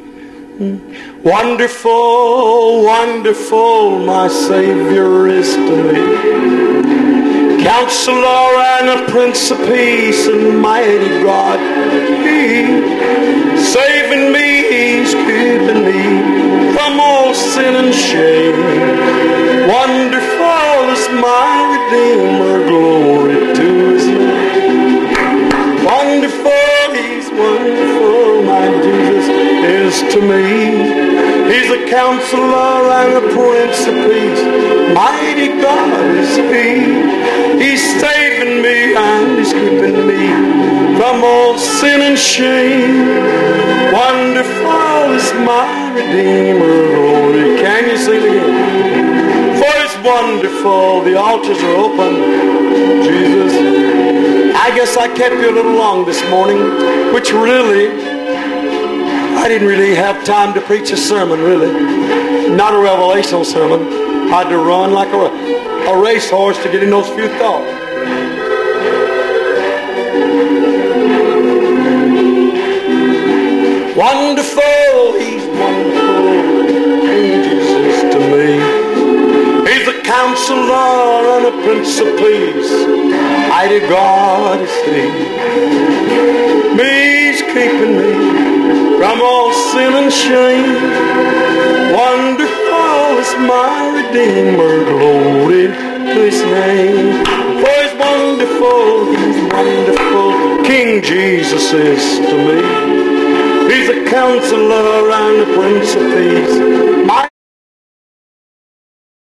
Wonderful, wonderful, my Savior is to me. Counselor and a Prince of Peace and mighty God. He saving me, He's keeping me from all sin and shame. Wonderful is my Redeemer, glory to His name. Wonderful, He's wonderful, my Jesus is to me. He's a counselor and a Prince of Peace. Mighty God is He. He's saving me and He's keeping me from all sin and shame. Wonderful is my Redeemer, glory. Can you sing again? For it's wonderful, the altars are open, Jesus. I guess I kept you a little long this morning, which really, I didn't really have time to preach a sermon, really. Not a revelational sermon. I had to run like a racehorse to get in those few thoughts. Wonderful, He's wonderful, King Jesus to me. He's a counselor and a Prince of Peace. Mighty God is He. He's keeping me from all sin and shame. Wonderful is my Redeemer, glory to His name. For He's wonderful, He's wonderful, King Jesus is to me. He's a counselor and a Prince of Peace.